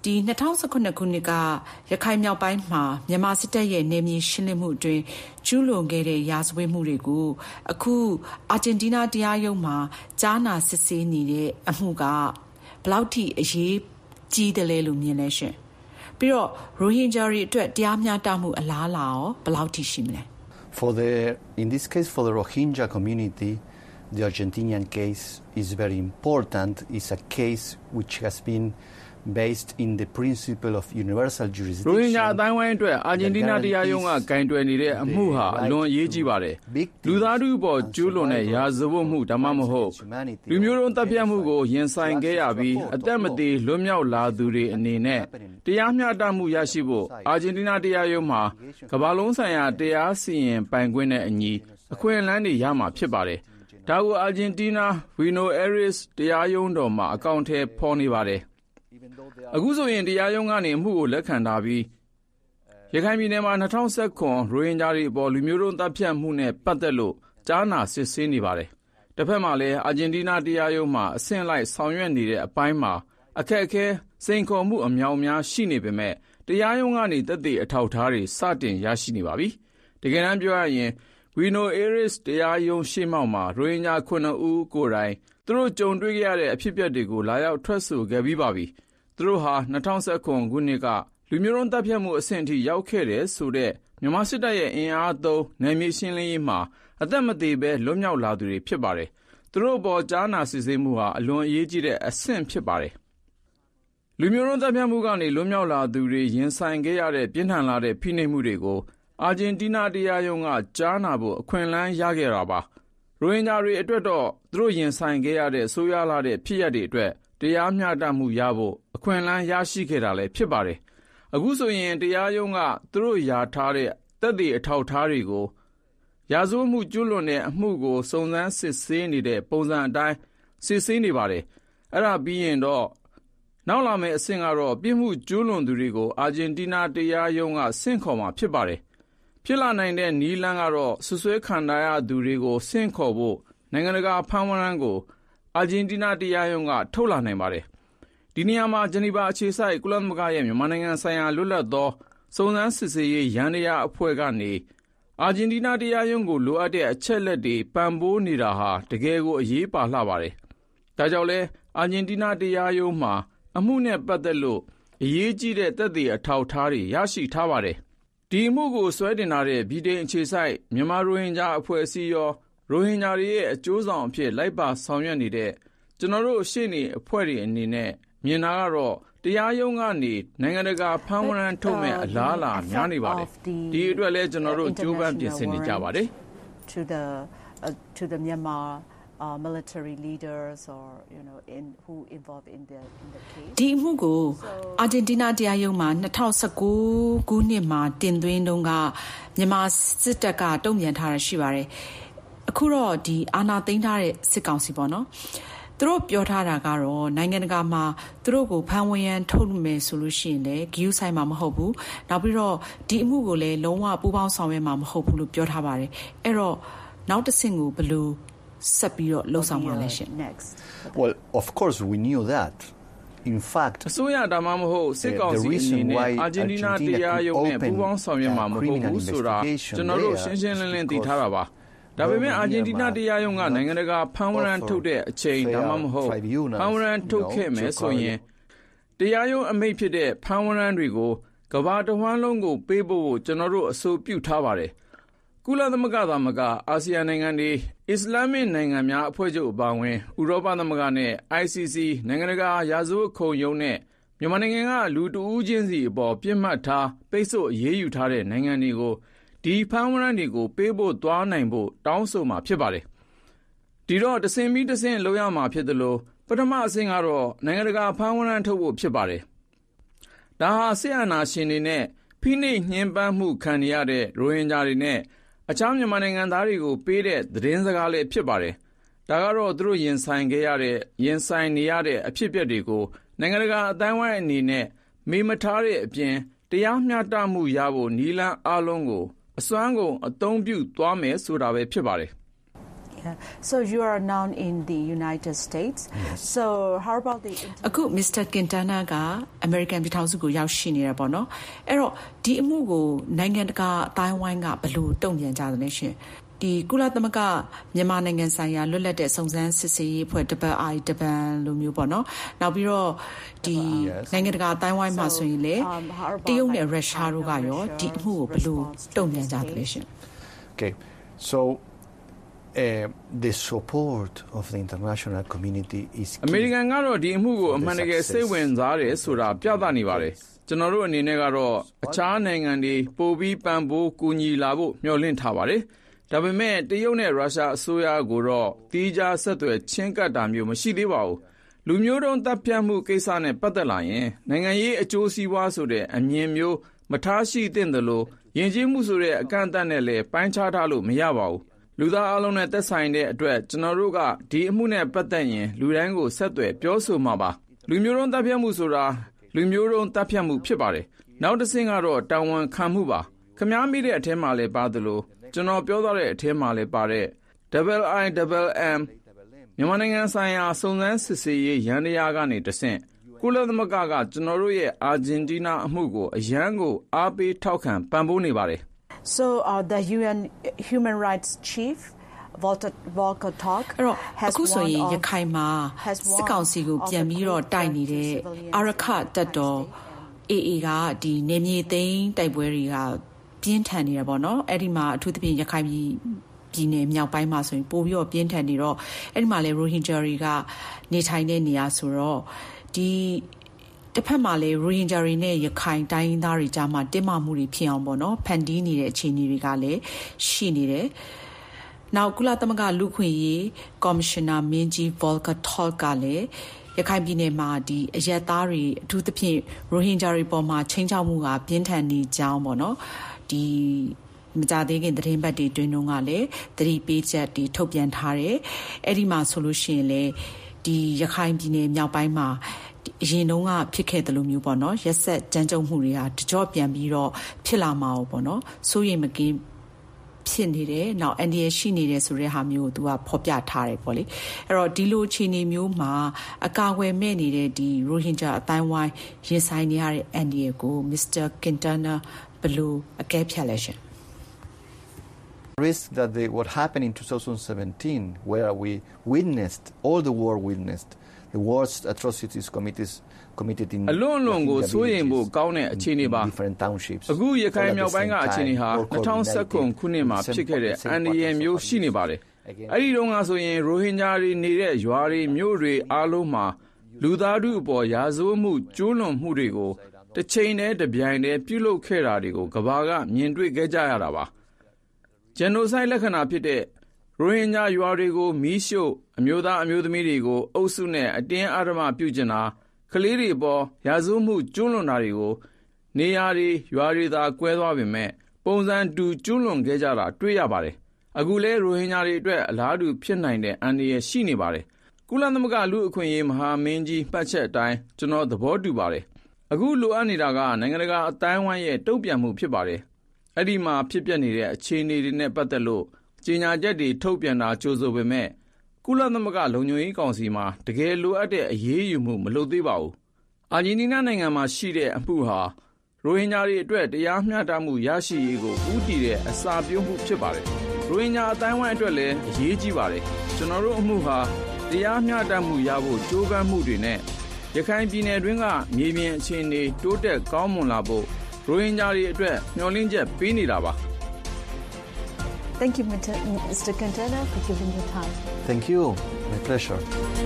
ဒီ၂၀၁၇ခုနှစ်ကရခိုင်မြောက်ပိုင်းမှာမြန်မာစစ်တပ်ရဲ့နယ်မြေရှင်းလင်းမှုအတွင်းကျူးလွန်ခဲ့တဲ့ရာဇဝတ်မှုတွေကိုအခုအာဂျင်တီးနားတရားရုံးမှာကြားနာစစ်ဆေးနေတဲ့အမှုကဘယ်လောက်ထိအရေးကြီးတယ်လဲလို့မြင်လဲရှင်ပြီးတော့ရိုဟင်ဂျာတွေအတွက်တရားမျှတမှုအလားအလာရောဘယ်လောက်ထိရှိမလဲ For the in this case for the Rohingya community the Argentinian case is very important. It's a case which has been based in the principle of universal jurisdiction. ရိုဟင်ဂျာအတိုင်းဝိုင်းအတွက်အာဂျင်တီးနားတရားရုံးကဂိုင်တွယ်နေတဲ့အမှုဟာအလွန်အရေးကြီးပါတယ်။လူသားထုပေါ်ကျူးလွန်တဲ့ရာဇဝတ်မှုဒါမှမဟုတ်လူမျိုးတုံးတပ်ဖြတ်မှုကိုရင်ဆိုင်ခဲ့ရပြီးအသက်မသေလွတ်မြောက်လာသူတွေအနေနဲ့တရားမျှတမှုရရှိဖို့အာဂျင်တီးနားတရားရုံးမှာကမ္ဘာလုံးဆိုင်ရာတရားစီရင်ပိုင်ခွင့်နဲ့အညီအခွင့်အလမ်းတွေရမှာဖြစ်ပါတယ်။ဒါကိုအာဂျင်တီးနား Buenos Aires တရားရုံးတော်မှာအကောင့်ထဲပေါ်နေပါတယ်။အခုဆိုရင်တရားရုံးကနေအမှုကိုလက်ခံထားပြီးရခိုင်ပြည်နယ်မှာ၂၀၁၇ရိုဟင်ဂျာတွေအပေါ်လူမျိုးတုံးတပ်ဖြတ်မှုနဲ့ပတ်သက်လို့ကြားနာစစ်ဆေးနေပါတယ်။တစ်ဖက်မှာလည်းအာဂျင်တီးနားတရားရုံးမှာအဆင့်လိုက်ဆောင်ရွက်နေတဲ့အပိုင်းမှာအခက်အခဲစိန်ခေါ်မှုအများအများရှိနေပေမဲ့တရားရုံးကနေသက်သေအထောက်အထားတွေစတင်ရရှိနေပါပြီ။တကယ်တမ်းပြောရရင် Buenos Aires တရားရုံးရှေ့မှောက်မှာရိုဟင်ဂျာခုနှစ်ဦးကိုယ်တိုင်သူတို့ကြုံတွေ့ခဲ့ရတဲ့အဖြစ်အပျက်တွေကိုလာရောက်ထွက်ဆိုခဲ့ပြီးပါပြီ။သူတို့ဟာ၂၀၁၇ခုနှစ်ကလူမျိုးတုံးတပ်ဖြတ်မှုအဆင့်အထိရောက်ခဲ့တယ်ဆိုတဲ့မြန်မာစစ်တပ်ရဲ့အင်အားသုံးနယ်မြေရှင်းလင်းရေးမှာအသက်မသေဘဲလွတ်မြောက်လာသူတွေဖြစ်ပါတယ်။သူတို့အပေါ်ကြားနာစစ်ဆေးမှုဟာအလွန်အရေးကြီးတဲ့အဆင့်ဖြစ်ပါတယ်။လူမျိုးတုံးတပ်ဖြတ်မှုကနေလွတ်မြောက်လာသူတွေရင်ဆိုင်ခဲ့ရတဲ့ပြင်းထန်လာတဲ့ဖိနှိပ်မှုတွေကိုအာဂျင်တီးနားတရားရုံးကကြားနာဖို့အခွင့်အလမ်းရခဲ့တာပါ။ရိုဟင်ဂျာတွေအတွက်တော့သူတို့ရင်ဆိုင်ခဲ့ရတဲ့ဆိုးရွားလာတဲ့ဖြစ်ရပ်တွေအတွက်တရားမျှတမှုရဖို့အခွင့်အလမ်းရရှိခဲ့တာလည်းဖြစ်ပါတယ်။အခုဆိုရင်တရားရုံးကသူတို့ယာထားတဲ့သက်သေအထောက်အထားတွေကိုရာဇဝတ်မှုကျူးလွန်တဲ့အမှုကိုစုံစမ်းစစ်ဆေးနေတဲ့ပုံစံအတိုင်းစစ်ဆေးနေပါတယ်။အဲ့ဒါပြီးရင်တော့နောက်လာမယ့်အဆင့်ကတော့ပြစ်မှုကျူးလွန်သူတွေကိုအာဂျင်တီးနားတရားရုံးကဆင့်ခေါ်မှာဖြစ်ပါတယ်။ဖြစ်လာနိုင်တဲ့နည်းလမ်းကတော့ဆွဆွဲခံရသူတွေကိုဆင့်ခေါ်ဖို့နိုင်ငံတကာဖမ်းဝရမ်းကိုအာဂျင်တီးနားတရားရုံးကထုတ်လာနိုင်ပါတယ်။ဒီနေရာမှာဂျနီဗာအခြေစိုက်ကုလသမဂ္ဂရဲ့မြန်မာနိုင်ငံဆိုင်ရာလွတ်လပ်သောစုံစမ်းစစ်ဆေးရေးယန္တရားအဖွဲ့ကနေအာဂျင်တီးနားတရားရုံးကိုလိုအပ်တဲ့အချက်လက်တွေပံ့ပိုးနေတာဟာတကယ်ကိုအရေးပါလှပါတယ်။ဒါကြောင့်လဲအာဂျင်တီးနားတရားရုံးမှာအမှုနဲ့ပတ်သက်လို့အရေးကြီးတဲ့သက်သေအထောက်အထားတွေရရှိထားပါတယ်။ဒီအမှုကိုဆွဲတင်ထားတဲ့ဗြိတိန်အခြေစိုက်မြန်မာရိုဟင်ဂျာအဖွဲ့အစည်းရောရိုဟင်ဂျာတွေရဲ့အကျိုးဆောင်အဖြစ်လိုက်ပါဆောင်ရွက်နေတဲ့ကျွန်တော်တို့ရှေ့နေအဖွဲ့တွေအနေနဲ့မြင်တာကတော့တရားရုံးကနေနိုင်ငံတကာဖမ်းဝရမ်းထုတ်မဲ့အလားအလာများနေပါတယ်။ဒီအတွက်လည်းကျွန်တော်တို့ကြိုးပမ်းပြင်ဆင်နေကြပါတယ်။ to the uh, to the Myanmar uh, military leaders or you know in who involved in the in the case ဒီမှုကိုအာဂျင်တီးနားတရားရုံးမှာ၂၀၁၉ခုနှစ်မှာတင်သွင်းတုန်းကမြန်မာစစ်တပ်ကတုံ့ပြန်ထားတာရှိပါတယ်။အခုတော့ဒီအာဏာသိမ်းထားတဲ့စစ်ကောင်စီပေါ့နော်သူတို့ပြောထားတာကတော့နိုင်ငံတကာမှာသူတို့ကိုဖမ်းဝရမ်းထုတ်မယ်ဆိုလို့ရှိရင်လည်းဂရုစိုက်မှာမဟုတ်ဘူးနောက်ပြီးတော့ဒီအမှုကိုလည်းလုံးဝပူးပေါင်းဆောင်ရွက်မှာမဟုတ်ဘူးလို့ပြောထားပါတယ်အဲ့တော့နောက်တစ်ဆင့်ကိုဘယ်လိုဆက်ပြီးတော့လှုပ်ဆောင်မှာလဲရှင် Well of course we knew that in fact အစိုးရဒါမှမဟုတ်စစ်ကောင်စီအနေနဲ့အာဂျင်တီးနားတရားရုံးနဲ့ပူးပေါင်းဆောင်ရွက်မှာမဟုတ်ဘူးဆိုတာကျွန်တော်တို့ရှင်းရှင်းလင်းလင်းသိထားတာပါဒါပေမဲ့အာဂျင်တီးနားတရားရုံးကနိုင်ငံတကာဖမ်းဝရမ်းထုတ်တဲ့အချိန်ဒါမှမဟုတ်ဖမ်းဝရမ်းထုတ်ခဲ့မယ်ဆိုရင်တရားရုံးအမိန့်ဖြစ်တဲ့ဖမ်းဝရမ်းတွေကိုကမ္ဘာတစ်ဝန်းလုံးကိုပေးဖို့ကျွန်တော်တို့အဆိုပြုထားပါတယ်ကုလသမဂ္ဂသမဂ္ဂအာဆီယံနိုင်ငံတွေအစ္စလာမစ်နိုင်ငံများအဖွဲ့ချုပ်အပါအဝင်ဥရောပသမဂ္ဂနဲ့ I C C နိုင်ငံတကာရာဇဝတ်ခုံရုံးနဲ့မြန်မာနိုင်ငံကလူတဦးချင်းစီအပေါ်ပြစ်မှတ်ထားပိတ်ဆို့အရေးယူထားတဲ့နိုင်ငံတွေကိုဒီဖမ်းဝရမ်းတွေကိုပေးဖို့သွားနိုင်ဖို့တောင်းဆိုမှာဖြစ်ပါတယ်။ဒီတော့တဆင်ပြီးတဆင်လုပ်ရမှာဖြစ်တယ်လို့ပထမအဆင့်ကတော့နိုင်ငံတကာဖမ်းဝရမ်းထုတ်ဖို့ဖြစ်ပါတယ်။ဒါဟာဆီယနာရှင်တွေနဲ့ဖိနှိပ်ညှဉ်းပန်းမှုခံရတဲ့ရိုဟင်ဂျာတွေနဲ့အခြားမြန်မာနိုင်ငံသားတွေကိုပေးတဲ့သတင်းစကားလေးဖြစ်ပါတယ်။ဒါကတော့သူတို့ရင်ဆိုင်ခဲ့ရတဲ့ရင်ဆိုင်နေရတဲ့အဖြစ်အပျက်တွေကိုနိုင်ငံတကာအတိုင်းအဝိုင်းအနေနဲ့မေးမထားတဲ့အပြင်တရားမျှတမှုရဖို့နည်းလမ်းအလုံးကိုအစွမ်းကုန်အသုံးပြုသွားမယ်ဆိုတာပဲဖြစ်ပါတယ် Yeah. So you are now in the United States. Yes. So how about the အခု Mister Quintana က American ပြည်ထောင်စုကိုရောက်ရှိနေရပေါ့နော်အဲ့တော့ဒီအမှုကိုနိုင်ငံတကာအတိုင်းဝိုင်းကဘယ်လိုတုံ့ပြန်ကြသလဲရှင်ဒီကုလသမဂ္ဂမြန်မာနိုင်ငံဆိုင်ရာလွတ်လပ်တဲ့စုံစမ်းစစ်ဆေးရေးအဖွဲ့ Double I Double လိုမျိုးပေါ့နော်နောက်ပြီးတော့ဒီနိုင်ငံတကာအတိုင်းဝိုင်းမှာဆိုရင်လေတရုတ်နဲ့ရုရှားတို့ကရောဒီအမှုကိုဘယ်လိုတုံ့ပြန်ကြသလဲရှင် Okay. So Uh, the support of the international community is key. အမေရိကန်ကတော့ဒီအမှုကိုအမှန်တကယ်စိတ်ဝင်စားတယ်ဆိုတာပြသနေပါတယ်ကျွန်တော်တို့အနေနဲ့ကတော့အခြားနိုင်ငံတွေပိုပြီးပံ့ပိုးကူညီလာဖို့မျှော်လင့်ထားပါတယ်ဒါပေမဲ့တရုတ်နဲ့ရုရှားအစိုးရကိုတော့တီးခြားဆက်သွယ်ချင်းကပ်တာမျိုးမရှိသေးပါဘူးလူမျိုးတုံးတပ်ဖြတ်မှုကိစ္စနဲ့ပတ်သက်လာရင်နိုင်ငံရေးအကျိုးစီးပွားဆိုတဲ့အမြင်မျိုးမထားရှိသင့်တယ်လို့ယဉ်ကျေးမှုဆိုတဲ့အကန့်အသတ်နဲ့လည်းပိုင်းခြားထားလို့မရပါဘူးလူသားအလုံးနဲ့သက်ဆိုင်တဲ့အတွက်ကျွန်တော်တို့ကဒီအမှုနဲ့ပတ်သက်ရင်လူတိုင်းကိုဆက်သွယ်ပြောဆိုမှာပါလူမျိုးတုံးတပ်ဖြတ်မှုဆိုတာလူမျိုးတုံးတပ်ဖြတ်မှုဖြစ်ပါတယ်နောက်တစ်ဆင့်ကတော့တာဝန်ခံမှုပါခင်ဗျားမိတဲ့အထက်မှာလည်းပါတယ်လို့ကျွန်တော်ပြောသွားတဲ့အထက်မှာလည်းပါတဲ့ Double I Double M မြန်မာနိုင်ငံဆိုင်ရာစုံစမ်းစစ်ဆေးရေးရန်တရားကနေတဆင့်ကုလသမဂ္ဂကကျွန်တော်တို့ရဲ့အာဂျင်တီးနားအမှုကိုအရန်ကိုအားပေးထောက်ခံပံ့ပိုးနေပါတယ် So uh, the U N Human Rights Chief Volker Volker Turk အဲ့တော့အခုဆိုရင်ရခိုင်မှာစစ်ကောင်စီကိုပြန်ပြီးတော့တိုက်နေတဲ့အာရခတပ်တော် A A ကဒီနေမြေသိမ်းတိုက်ပွဲတွေကပြင်းထန်နေရပေါ့နော်အဲ့ဒီမှာအထူးသဖြင့်ရခိုင်ပြည်ပြည်နယ်မြောက်ပိုင်းမှာဆိုရင်ပိုပြီးတော့ပြင်းထန်နေတော့အဲ့ဒီမှာလေ Rohingya တွေကနေထိုင်တဲ့နေရာဆိုတော့ဒီတစ်ဖက်မှာလေ Rohingya တွေနဲ့ရခိုင်တိုင်းသားတွေကြားမှာတင်းမာမှုတွေဖြစ်အောင်ပေါ့နော်ဖန်တီးနေတဲ့အခြေအနေတွေကလည်းရှိနေတယ်။နောက်ကုလသမဂ္ဂလူခွင့်ရေးကော်မရှင်နာမင်းကြီး Volker Turk ကလည်းရခိုင်ပြည်နယ်မှာဒီအရက်သားတွေအထူးသဖြင့် Rohingya တွေပေါ်မှာချိန်ချောက်မှုကပြင်းထန်နေကြောင်းပေါ့နော်။ဒီမကြသေးခင်သတင်းပတ်တွေတွင်တော့ကလည်းသတိပေးချက်တွေထုတ်ပြန်ထားတယ်။အဲ့ဒီမှာဆိုလို့ရှိရင်လေဒီရခိုင်ပြည်နယ်မြောက်ပိုင်းမှာအရင်တုန်းကဖြစ်ခဲ့တယ်လို့မျိုးပေါ့နော်ရက်ဆက်ကြမ်းကြုတ်မှုတွေဟာတကြော့ပြန်ပြီးတော့ဖြစ်လာမှာပေါ့နော်စိုးရိမ်မကင်းဖြစ်နေတယ်နောက်အန်ဒီရရှိနေတယ်ဆိုတဲ့ဟာမျိုးကိုသူကဖော်ပြထားတယ်ပေါ့လေအဲ့တော့ဒီလိုအခြေအနေမျိုးမှာအကာအကွယ်မဲ့နေတဲ့ဒီ Rohingya အတိုင်းဝိုင်းရင်ဆိုင်နေရတဲ့အန်ဒီရကို Mister Quintana ဘယ်လိုအကဲဖြတ်လဲရှင် risk that the, what happened in twenty seventeen where we witnessed all the world witnessed the worst atrocities committed committed in အလွန်လွန်ကိုစိုးရိမ်ဖို့ကောင်းတဲ့အခြေအနေပါအခုရခိုင်မြောက်ပိုင်းကအခြေအနေဟာtwenty nineteenခုနှစ်မှာဖြစ်ခဲ့တဲ့အန်ဒီရမျိုးရှိနေပါတယ်အဲ့ဒီတော့ကဆိုရင် Rohingya တွေနေတဲ့ရွာတွေမြို့တွေအားလုံးမှာလူသားထုအပေါ်ရာဇဝတ်မှုကျူးလွန်မှုတွေကိုတစ်ချိန်တည်းတစ်ပြိုင်တည်းပြုလုပ်ခဲ့တာတွေကိုကမ္ဘာကမြင်တွေ့ခဲ့ကြရတာပါဂျနိုဆိုက်လက္ခဏာဖြစ်တဲ့ရိုဟင်ဂျာရွာတွေကိုမီးရှို့အမျိုးသားအမျိုးသမီးတွေကိုအုပ်စုနဲ့အတင်းအဓမ္မပြုကျင့်တာကလေးတွေပေါ်ရာဇဝတ်မှုကျူးလွန်တာတွေကိုနေရာတွေရွာတွေသာကွဲသွားပေမဲ့ပုံစံတူကျူးလွန်ခဲ့ကြတာတွေ့ရပါတယ်အခုလဲရိုဟင်ဂျာတွေအတွက်အလားတူဖြစ်နိုင်တဲ့အန္တရာယ်ရှိနေပါတယ်ကုလသမဂ္ဂလူ့အခွင့်အရေးမဟာမင်းကြီးပတ်ချက်အတိုင်းကျွန်တော်သဘောတူပါတယ်အခုလိုအပ်နေတာကနိုင်ငံတကာအတိုင်းအဝိုင်းရဲ့တုံ့ပြန်မှုဖြစ်ပါတယ်အဲ့ဒီမှာဖြစ်ပျက်နေတဲ့အခြေအနေတွေနဲ့ပတ်သက်လို့ကြေညာချက်တွေထုတ်ပြန်တာကြိုဆိုပေမဲ့ကုလသမဂ္ဂလုံခြုံရေးကောင်စီမှာတကယ်လိုအပ်တဲ့အရေးယူမှုမလုပ်သေးပါဘူးအာဂျင်တီးနားနိုင်ငံမှာရှိတဲ့အမှုဟာရိုဟင်ဂျာတွေအတွက်တရားမျှတမှုရရှိရေးကိုဦးတည်တဲ့အစာပြုမှုဖြစ်ပါတယ်ရိုဟင်ဂျာအတိုင်းဝိုင်းအတွက်လည်းအရေးကြီးပါတယ်ကျွန်တော်တို့အမှုဟာတရားမျှတမှုရဖို့ကြိုးပမ်းမှုတွေနဲ့ရခိုင်ပြည်နယ်တွင်းကမြေပြင်အခြေအနေတိုးတက်ကောင်းမွန်လာဖို့ရိုဟင်ဂျာတွေအတွက်မျှော်လင့်ချက်ပေးနေတာပါ Thank you, Mister Quintana, for giving your time. Thank you. My pleasure.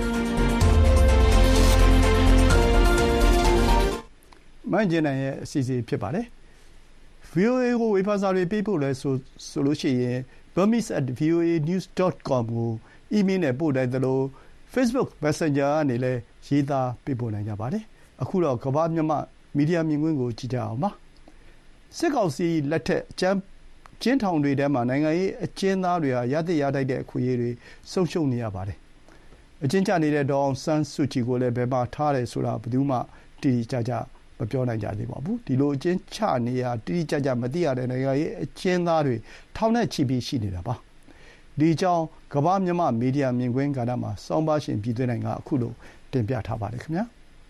မန်ဂျင်နိုင်ရဲ့အစီအစဉ်ဖြစ်ပါတယ် ဗီအိုအေ ကိုဝေဖန်စာတွေပေးဖို့လဲဆိုဆိုလို့ရှိရင် burmese at v o a news dot com ကိုအီးမေးလ်နဲ့ပို့တိုင်းသလို Facebook Messenger ကနေလည်းရေးသားပေးပို့နိုင်ကြပါတယ်အခုတော့ကမ္ဘာမြန်မာမီဒီယာမြင်ကွင်းကိုကြည့်ကြအောင်ပါစစ်ကောင်စီလက်ထက်ကျန်းကျင်းထောင်တွေထဲမှာနိုင်ငံရေးအကျဉ်းသားတွေဟာရတဲ့ရတိုက်တဲ့အခွင့်အရေးတွေဆုံးရှုံးနေရပါတယ်အကျဉ်းချနေတဲ့ဒေါအောင်ဆန်းစုကြည်ကိုလည်းဘယ်မှာထားတယ်ဆိုတာဘယ်သူမှတိတိကျကျမပြောနိုင်ကြသေးပါဘူးဒီလိုအကျဉ်းချနေရတိတိကျကျမသိရတဲ့နိုင်ငံရေးအကျဉ်းသားတွေထောင်နဲ့ချီပြီးရှိနေတာပါဒီကြောင်းကမ္ဘာမြန်မာမီဒီယာမြင်ကွင်းကဏ္ဍမှာစောင်းပါရှင်ပြည်သွင်းနိုင်ကအခုလိုတင်ပြထားပါတယ်ခင်ဗျာ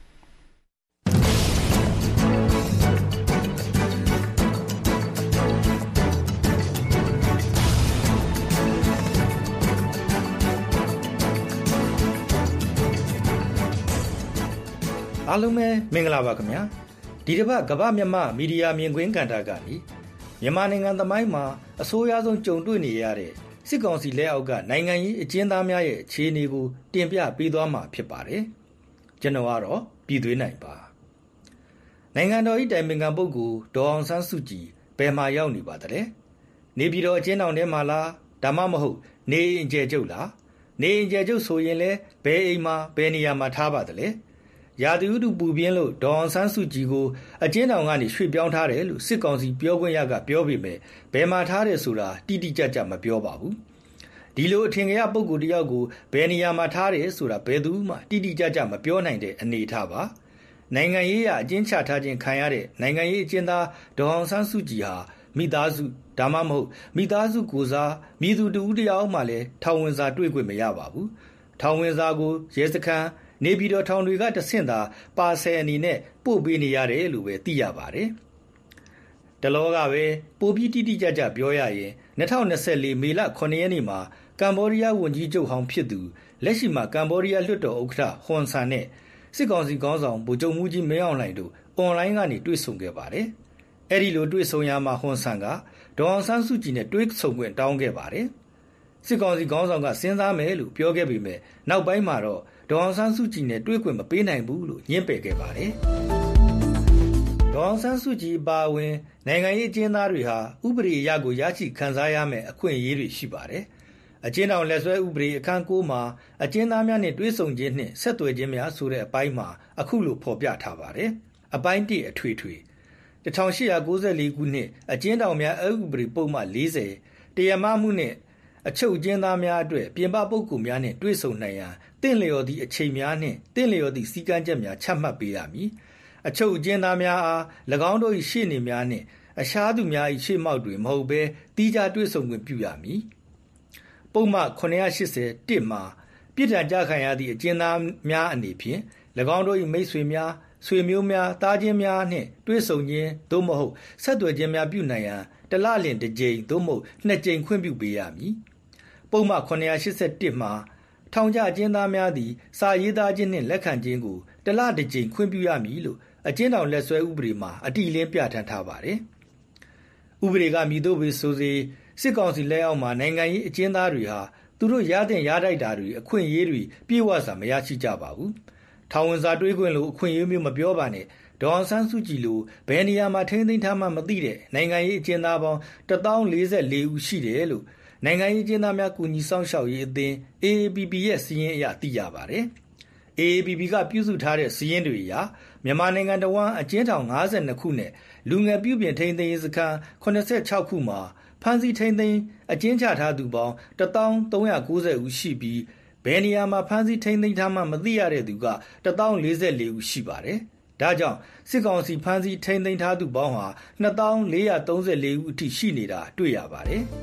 အားလုံးပဲမင်္ဂလာပါခင်ဗျာဒီတစ်ပတ်ကမ္ဘာမြန်မာမီဒီယာမြင်ကွင်းကဏ္ဍကနေမြန်မာနိုင်ငံသမိုင်းမှာအဆိုးအဆုံးကြုံတွေ့နေရတဲ့စစ်ကောင်စီလက်အောက်ကနိုင်ငံရေးအကျဉ်းသားများရဲ့အခြေအနေကိုတင်ပြပေးသွားမှာဖြစ်ပါတယ်ကျွန်တော်ကတော့ပြည်သွင်းနိုင်ပါနိုင်ငံတော်၏တိုင်ပင်ခံပုဂ္ဂိုလ်ဒေါ်အောင်ဆန်းစုကြည်ဘယ်မှာရောက်နေပါသလဲနေပြည်တော်အကျဉ်းထောင်ထဲမှာလားဒါမှမဟုတ်နေအိမ်အကျယ်ချုပ်လားနေအိမ်အကျယ်ချုပ်ဆိုရင်လည်းဘယ်အိမ်မှာဘယ်နေရာမှာထားပါသလဲရာသီဥတုပူပြင်းလို့ဒေါ်အောင်ဆန်းစုကြည်ကိုအကျဉ်းထောင်ကနေရွှေ့ပြောင်းထားတယ်လို့စစ်ကောင်စီပြောခွင့်ရကပြောပေမဲ့ဘယ်မှာထားတယ်ဆိုတာတိတိကျကျမပြောပါဘူးဒီလိုအထင်ကရပုဂ္ဂိုလ်တယောက်ကိုဘယ်နေရာမှာထားတယ်ဆိုတာဘယ်သူမှတိတိကျကျမပြောနိုင်တဲ့အနေအထားပါနိုင်ငံရေးအကျဉ်းချထားခြင်းခံရတဲ့နိုင်ငံရေးအကျဉ်းသားဒေါ်အောင်ဆန်းစုကြည်ဟာမိသားစုဒါမှမဟုတ်မိသားစုကိုစားမိသူတူဦးတယောက်မှလည်းထောင်ဝင်စာတွေ့ခွင့်မရပါဘူးထောင်ဝင်စာကိုရဲစခန်းနေပြည်တော်ထောင်တွေကတဆင့်သာပါဆယ်အနေနဲ့ပို့ပေးနေရတယ်လို့ပဲသိရပါတယ်။တလောကပဲပိုပြီးတိတိကျကျပြောရရင်၂၀၂၄မေလခုနှစ်ရက်နေ့မှာကမ္ဘောဒီးယားဝန်ကြီးချုပ်ဟောင်းဖြစ်သူလက်ရှိမှာကမ္ဘောဒီးယားလွှတ်တော်ဥက္ကဋ္ဌဟွန်ဆန်နဲ့စစ်ကောင်စီခေါင်းဆောင်ဗိုလ်ချုပ်မှူးကြီးမင်းအောင်လှိုင်တို့အွန်လိုင်းကနေတွေ့ဆုံခဲ့ပါတယ်။အဲဒီလိုတွေ့ဆုံရမှာဟွန်ဆန်ကဒေါ်အောင်ဆန်းစုကြည်နဲ့တွေ့ဆုံခွင့်တောင်းခဲ့ပါတယ်။စစ်ကောင်စီခေါင်းဆောင်ကစဉ်းစားမယ်လို့ပြောခဲ့ပေမဲ့နောက်ပိုင်းမှာတော့ဒေါ်အောင်ဆန်းစုကြည်နဲ့တွေ့ခွင့်မပေးနိုင်ဘူးလို့ညှင်းပယ်ခဲ့ပါတယ်။ဒေါ်အောင်ဆန်းစုကြည်ပါဝင်နိုင်ငံရေးအကျဉ်းသားတွေဟာဥပဒေအရကိုရရှိခံစားရမယ့်အခွင့်အရေးတွေရှိပါတယ်။အကျဉ်းထောင်လက်စွဲဥပဒေအခန်း၉မှာအကျဉ်းသားများနဲ့တွေ့ဆုံခြင်းနှင့်ဆက်သွယ်ခြင်းများဆိုတဲ့အပိုင်းမှာအခုလိုဖော်ပြထားပါတယ်။အပိုင်း၁အထွေထွေ၁၈၉၄ခုနှစ်အကျဉ်းထောင်များအဥပဒေပုံမှန်၄၀တရားမမှုနဲ့အချုပ်အကျဉ်းသားများအတွက်ပြင်ပပုဂ္ဂိုလ်များနှင့်တွေ့ဆုံနိုင်ရန်တင့်လျော်သည့်အချိန်များနှင့်တင့်လျော်သည့်စည်းကမ်းချက်များချမှတ်ပေးရမည်အချုပ်အကျဉ်းသားများအား၎င်းတို့၏ရှေ့နေများနှင့်အခြားသူများ၏ရှေ့မှောက်တွင်မဟုတ်ဘဲတီးခြားတွေ့ဆုံခွင့်ပြုရမည်ပုံမှန်ခုနှစ်ရှစ်ဆယ်မှာပြည်ထံကြခံရသည့်အကျဉ်းသားများအနေဖြင့်၎င်းတို့၏မိတ်ဆွေများဆွေမျိုးများတားချင်းများနှင့်တွေ့ဆုံခြင်းသို့မဟုတ်ဆက်သွယ်ခြင်းများပြုနိုင်ရန်တလလင်တစ်ကြိမ်သို့မဟုတ်နှစ်ကြိမ်ခွင့်ပြုပေးရမည်ပုံမှန်ခုနှစ်ရှစ်ဆယ်မှာထောင်ကျအကျဉ်းသားများသည်စာရေးသားခြင်းနှင့်လက်ခံခြင်းကိုတလတစ်ကြိမ်ခွင့်ပြုရမည်လို့အကျဉ်းထောင်လက်စွဲဥပဒေမှာအတိအလင်းပြဋ္ဌာန်းထားပါတယ်။ဥပဒေကမည်သို့ပဲဆိုစေစစ်ကောင်စီလက်အောက်မှာနိုင်ငံရေးအကျဉ်းသားတွေဟာသူတို့ရတဲ့ရတိုက်တာတွေအခွင့်အရေးတွေပြေဝစွာမရရှိကြပါဘူး။ထောင်ဝင်စာတွေးခွင့်လို့အခွင့်အရေးမျိုးမပြောပါနဲ့ဒေါ်အောင်ဆန်းစုကြည်လိုဘယ်နေရာမှာထိန်းသိမ်းထားမှမသိတဲ့နိုင်ငံရေးအကျဉ်းသားပေါင်းတစ်သောင်းလေးဆယ်လေးဦးရှိတယ်လို့နိုင်ငံရေးကျင်းသားများကူညီဆောင်ရှောက်ရေးအသင်း အေ အေ ပီ ပီ ရဲ့စီးရင်အရသိရပါတယ်။ အေ အေ ပီ ပီ ကပြုစုထားတဲ့စီးရင်တွေအရမြန်မာနိုင်ငံတဝန်းအကျဉ်းထောင်၅၂ခုနဲ့လူငယ်ပြုပြင်ထိန်းသိမ်းရေးစခန်း၇၆ခုမှာဖမ်းဆီးထိန်းသိမ်းအကျဉ်းချထားသူပေါင်းတစ်သောင်းသုံးရာကိုးဆယ်ဦးရှိပြီးဘယ်နေရာမှာဖမ်းဆီးထိန်းသိမ်းထားမှမသိရတဲ့သူကတစ်သောင်းလေးဆယ်လေးဦးရှိပါတယ်။ဒါကြောင့်စစ်ကောင်စီဖမ်းဆီးထိန်းသိမ်းထားသူပေါင်းဟာနှစ်သောင်းလေးရာသုံးဆယ်လေးဦးအထိရှိနေတာတွေ့ရပါတယ်။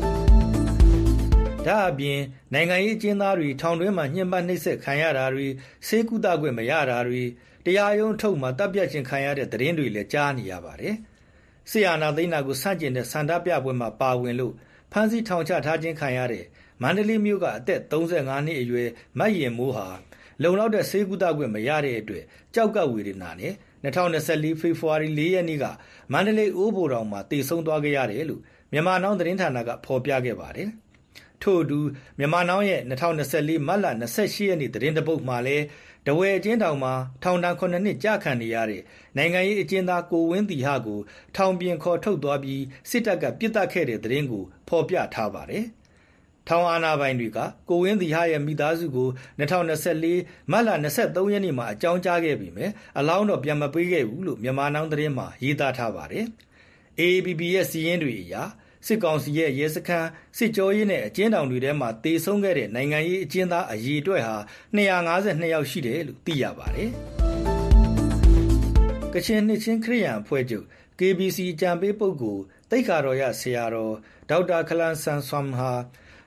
ဒါအပြင်နိုင်ငံရေးအကျဉ်းသားတွေထောင်တွင်းမှာညှဉ်းပန်းနှိပ်စက်ခံရတာတွေဆေးကုသခွင့်မရတာတွေတရားရုံးထုတ်မှာတပ်ပြတ်ခြင်းခံရတဲ့သတင်းတွေလည်းကြားနေရပါတယ်။ဆီယနာသိန်းနာကိုစန့်ကျင်တဲ့စန္ဒပြပွဲမှာပါဝင်လို့ဖမ်းဆီးထောင်ချထားခြင်းခံရတဲ့မန္တလေးမြို့ကအသက်သုံးဆယ်ငါးနှစ်အရွယ်မတ်ရင်မိုးဟာလုံလောက်တဲ့ဆေးကုသခွင့်မရတဲ့အတွက်ကြောက်ကဝေဒနာနဲ့၂၀၂၄ဖေဖော်ဝါရီ၄ရက်နေ့ကမန္တလေးအိုးဘိုတောင်မှာတည်ဆုံသွားခဲ့ရတယ်လို့မြန်မာနောင်သတင်းဌာနကဖော်ပြခဲ့ပါတယ်။ထို့အတူမြန်မာနောင်ရဲ့၂၀၂၄မတ်လ၂၈ရက်နေ့သတင်းတပုတ်မှာလည်းတဝယ်အကျဉ်းထောင်မှာထောင်ဒဏ်ခုနှစ်နှစ်ကြာခံနေရတဲ့နိုင်ငံရေးအကျဉ်းသားကိုဝင်းတီဟကိုထောင်ပြင်ခေါ်ထုတ်သွားပြီးစစ်တပ်ကပစ်တက်ခဲ့တဲ့သတင်းကိုဖော်ပြထားပါတယ်။ထောင်အာဏာပိုင်တွေကကိုဝင်းတီဟရဲ့မိသားစုကို၂၀၂၄မတ်လ၂၃ရက်နေ့မှာအကြောင်းကြားခဲ့ပြီးမြဲအလောင်းတော့ပြန်မပေးခဲ့ဘူးလို့မြန်မာနောင်သတင်းမှာရေးသားထားပါတယ်။ အေ အေ ပီ ပီ ရဲ့စီးရင်တွေအရစစ်ကောင်စီရဲ့ရဲစခန်းစစ်ကြောရေးနဲ့အကျဉ်းထောင်တွေထဲမှာတေဆုံးခဲ့တဲ့နိုင်ငံရေးအကျဉ်းသားအရေအတွက်ဟာ၂၅၂ယောက်ရှိတယ်လို့သိရပါတယ်။ကချင်နှစ်ချင်းခရစ်ယာန်အဖွဲ့ချုပ် ကေ ဘီ စီ အကြံပေးပုဂ္ဂိုလ်တိတ်ခါတော်ရဆရာတော်ဒေါက်တာခလန်ဆန်ဆွမ်ဟာ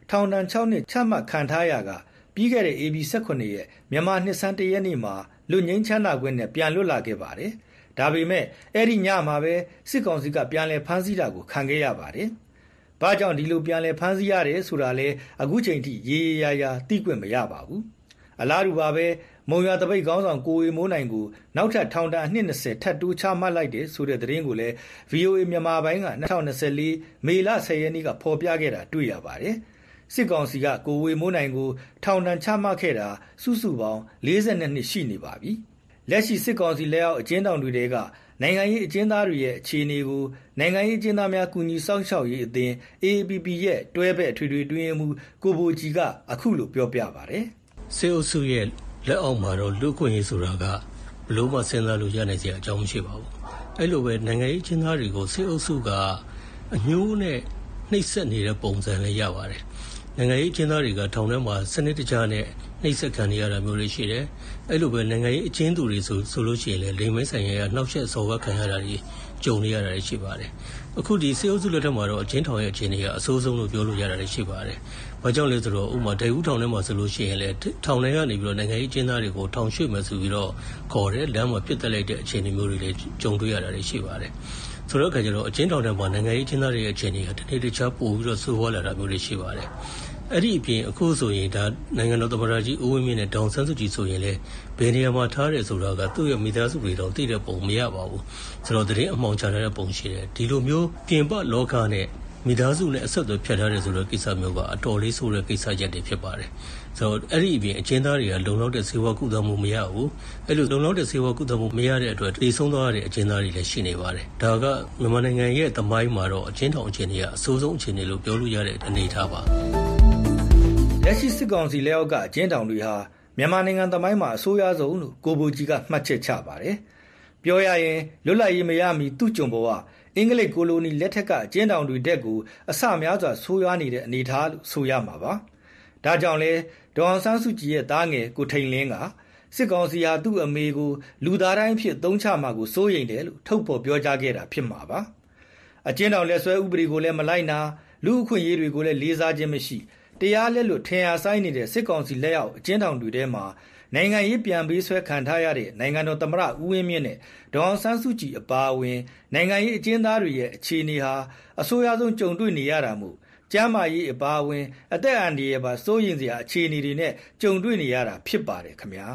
ထောင်ဒဏ်၆နှစ်ချမှတ်ခံထားရကပြီးခဲ့တဲ့ ဧပြီ ၁၇ ရက်မြန်မာနှစ်ဆန်းတရက်နေ့မှာလွတ်ငြိမ်းချမ်းသာခွင့်နဲ့ပြန်လွတ်လာခဲ့ပါတယ်။ဒါပေမဲ့အဲ့ဒီညမှာပဲစစ်ကောင်စီကပြန်လည်ဖမ်းဆီးတာကိုခံခဲ့ရပါတယ်။ဘာကြောင့်ဒီလိုပြန်လည်ဖမ်းဆီးရတယ်ဆိုတာလဲအခုချိန်ထိရေရေရာရာသိခွင့်မရပါဘူး။အလားတူပါပဲမုံရွာတပိတ်ခေါင်းဆောင်ကိုဝေမိုးနိုင်ကိုနောက်ထပ်ထောင်ဒဏ်အနှစ်၂၀ထပ်တိုးချမှတ်လိုက်တယ်ဆိုတဲ့သတင်းကိုလည်း ဗွီအိုအေ မြန်မာပိုင်းက၂၀၂၄မေလ၁၀ရက်နေ့ကဖော်ပြခဲ့တာတွေ့ရပါတယ်။စစ်ကောင်စီကကိုဝေမိုးနိုင်ကိုထောင်ဒဏ်ချမှတ်ခဲ့တာစုစုပေါင်း၄၂နှစ်ရှိနေပါပြီ။လက်ရှိစစ်ကောင်စီလက်အောက်အကျဉ်းထောင်တွေကနိုင်ငံရေးအကျဉ်းသားတွေရဲ့အခြေအနေကိုနိုင်ငံရေးအကျဉ်းသားများကူညီစောင့်ရှောက်ရေးအသင်း အေ အေ ပီ ပီ ရဲ့တွဲဘက်အထွေထွေတွင်းမှုကိုဘိုကြီးကအခုလိုပြောပြပါတယ်။စစ်အုပ်စုရဲ့လက်အောက်မှာတော့လူ့ခွင့်ရေးဆိုတာကဘလို့မှစဉ်းစားလို့ရနိုင်စရာအကြောင်းမရှိပါဘူး။အဲ့လိုပဲနိုင်ငံရေးအကျဉ်းသားတွေကိုစစ်အုပ်စုကအညှိုးနဲ့နှိပ်စက်နေတဲ့ပုံစံလည်းရပါတယ်။နိုင်ငံရေးအကျဉ်းသားတွေကထောင်ထဲမှာစနစ်တကျနဲ့နှိပ်စက်ခံရတာမျိုးတွေရှိတယ်။အဲ့လိုပဲနိုင်ငံရေးအကျဉ်းသူတွေဆိုဆိုလို့ရှိရင်လည်းလိမ်မဲဆိုင်ရာနှောက်ယှက်စော်ကားခံရတာတွေကြုံနေရတာတွေရှိပါတယ်။အခုဒီစစ်အုပ်စုလက်ထက်မှာတော့အကျဉ်းထောင်ရဲ့အခြေအနေကအဆိုးဆုံးလို့ပြောလို့ရတာတွေရှိပါတယ်။ဘာကြောင့်လဲဆိုတော့ဥပမာဒိုင်ဦးထောင်ထဲမှာဆိုလို့ရှိရင်လည်းထောင်ထဲကနေပြီးတော့နိုင်ငံရေးအကျဉ်းသားတွေကိုထောင်ရွှေ့မယ်ဆိုပြီးတော့ခေါ်တယ်လမ်းမှာပြစ်တက်လိုက်တဲ့အခြေအနေမျိုးတွေလည်းကြုံတွေ့ရတာတွေရှိပါတယ်။ဆိုတော့အခါကျတော့အကျဉ်းထောင်ထဲမှာနိုင်ငံရေးအကျဉ်းသားတွေရဲ့အခြေအနေကတနေ့တခြားပိုပြီးတော့ဆိုးဝါးလာတာမျိုးတွေရှိပါတယ်။အဲ့ဒီအပြင်အခုဆိုရင်ဒါနိုင်ငံတော်သမ္မတကြီးဦးဝင်းမြင့်နဲ့ဒေါအောင်ဆန်းစုကြည်ဆိုရင်လည်းဘယ်နေရာမှာထားတယ်ဆိုတာကသူ့ရဲ့မိသားစုတွေတော့သိတဲ့ပုံမရပါဘူးဆိုတော့တရင်အမှောင်ချတဲ့ပုံရှိတယ်ဒီလိုမျိုးပြင်ပလောကနဲ့မိသားစုနဲ့အဆက်အသွယ်ဖြတ်ထားတယ်ဆိုတဲ့ကိစ္စမျိုးကအတော်လေးဆိုးတဲ့ကိစ္စရက်တွေဖြစ်ပါတယ်ဆိုတော့အဲ့ဒီအပြင်အကျဉ်းသားတွေကလုံလောက်တဲ့စေဝါကုသမှုမရဘူးအဲ့လိုလုံလောက်တဲ့စေဝါကုသမှုမရတဲ့အတွက်တည်ဆုံးသွားတဲ့အကျဉ်းသားတွေလည်းရှိနေပါတယ်ဒါကမြန်မာနိုင်ငံရဲ့သမိုင်းမှာတော့အကျဉ်းထောင်အခြေအနေကအဆိုးဆုံးအခြေအနေလို့ပြောလို့ရတဲ့အနေအထားပါလက်ရှိစစ်ကောင်စီလက်အောက်ကအကျဉ်းထောင်တွေဟာမြန်မာနိုင်ငံသမိုင်းမှာအဆိုးရွားဆုံးလို့ကိုဘိုကြီးကမှတ်ချက်ချပါတယ်။ပြောရရင်လွတ်လပ်ရေးမရမီသူ့ကျွန်ဘဝအင်္ဂလိပ်ကိုလိုနီလက်ထက်ကအကျဉ်းထောင်တွေတက်ကိုအဆများစွာဆိုးရွားနေတဲ့အနေအထားလို့ဆိုရမှာပါ။ဒါကြောင့်လဲဒေါအောင်ဆန်းစုကြည်ရဲ့သားငယ်ကိုထိန်လင်းကစစ်ကောင်စီဟာသူ့အမေကိုလူသားတိုင်းဖြစ်သုံးချမှာကိုစိုးရိမ်တယ်လို့ထုတ်ဖော်ပြောကြားခဲ့တာဖြစ်မှာပါ။အကျဉ်းထောင်လက်ဆွဲဥပဒေကိုလည်းမလိုက်နာလူအခွင့်အရေးတွေကိုလည်းလေးစားခြင်းမရှိတရားလက်လို့ထင်ရှားဆိုင်နေတဲ့စစ်ကောင်စီလက်အောက်အကျဉ်းထောင်တွေထဲမှာနိုင်ငံရေးပြန်ပေးဆွဲခံထားရတဲ့နိုင်ငံတော်သမ္မတဦးဝင်းမြင့်နဲ့ဒေါအောင်ဆန်းစုကြည်အပါအဝင်နိုင်ငံရေးအကျဉ်းသားတွေရဲ့အခြေအနေဟာအဆိုးရွားဆုံးကြုံတွေ့နေရတာမို့ကျန်းမာရေးအပါအဝင်အသက်အန္တရာယ်ပါစိုးရိမ်စရာအခြေအနေတွေနဲ့ကြုံတွေ့နေရတာဖြစ်ပါတယ်ခင်ဗျာ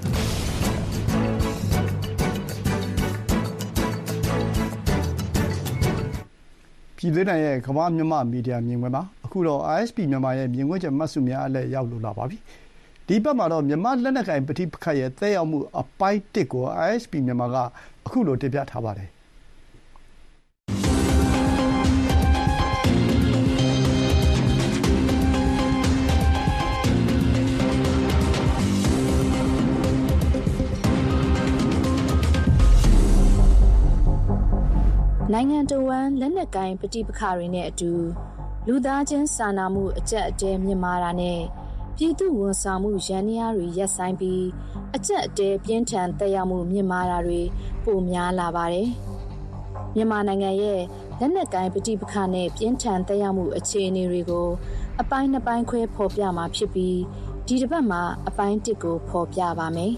ပြည်သူ့နိုင်ငံရဲ့ကမ္ဘာမြန်မာမီဒီယာမြင်ကွင်းမှာအခုတော့ အိုင် အက်စ် ပီ မြန်မာရဲ့မြင်ကွင်းချက်မှတ်စုများအလဲရောက်လာပါပြီ။ဒီဘက်မှာတော့မြန်မာလက်နက်ကိုင်ပဋိပက္ခရဲ့သက်ရောက်မှုအပိုင်းတစ်ကို အိုင် အက်စ် ပီ မြန်မာကအခုလိုတင်ပြထားပါတယ်။နိုင်ငံတော်ဝန်လက်နက်ကိုင်ပဋိပက္ခတွေနဲ့အတူလူသားချင်းစာနာမှုအကျပ်အတည်းမြင့်မားတာနဲ့ပြည်သူဝန်ဆောင်မှုရန်ရာတွေရပ်ဆိုင်းပြီးအကျပ်အတည်းပြင်းထန်သက်ရောက်မှုမြင့်မားတာတွေပိုများလာပါတယ်။မြန်မာနိုင်ငံရဲ့လက်နက်ကိုင်ပဋိပက္ခနဲ့ပြင်းထန်သက်ရောက်မှုအခြေအနေတွေကိုအပိုင်းနှစ်ပိုင်းခွဲဖော်ပြမှာဖြစ်ပြီးဒီတစ်ပတ်မှာအပိုင်းတစ်ကိုဖော်ပြပါမယ်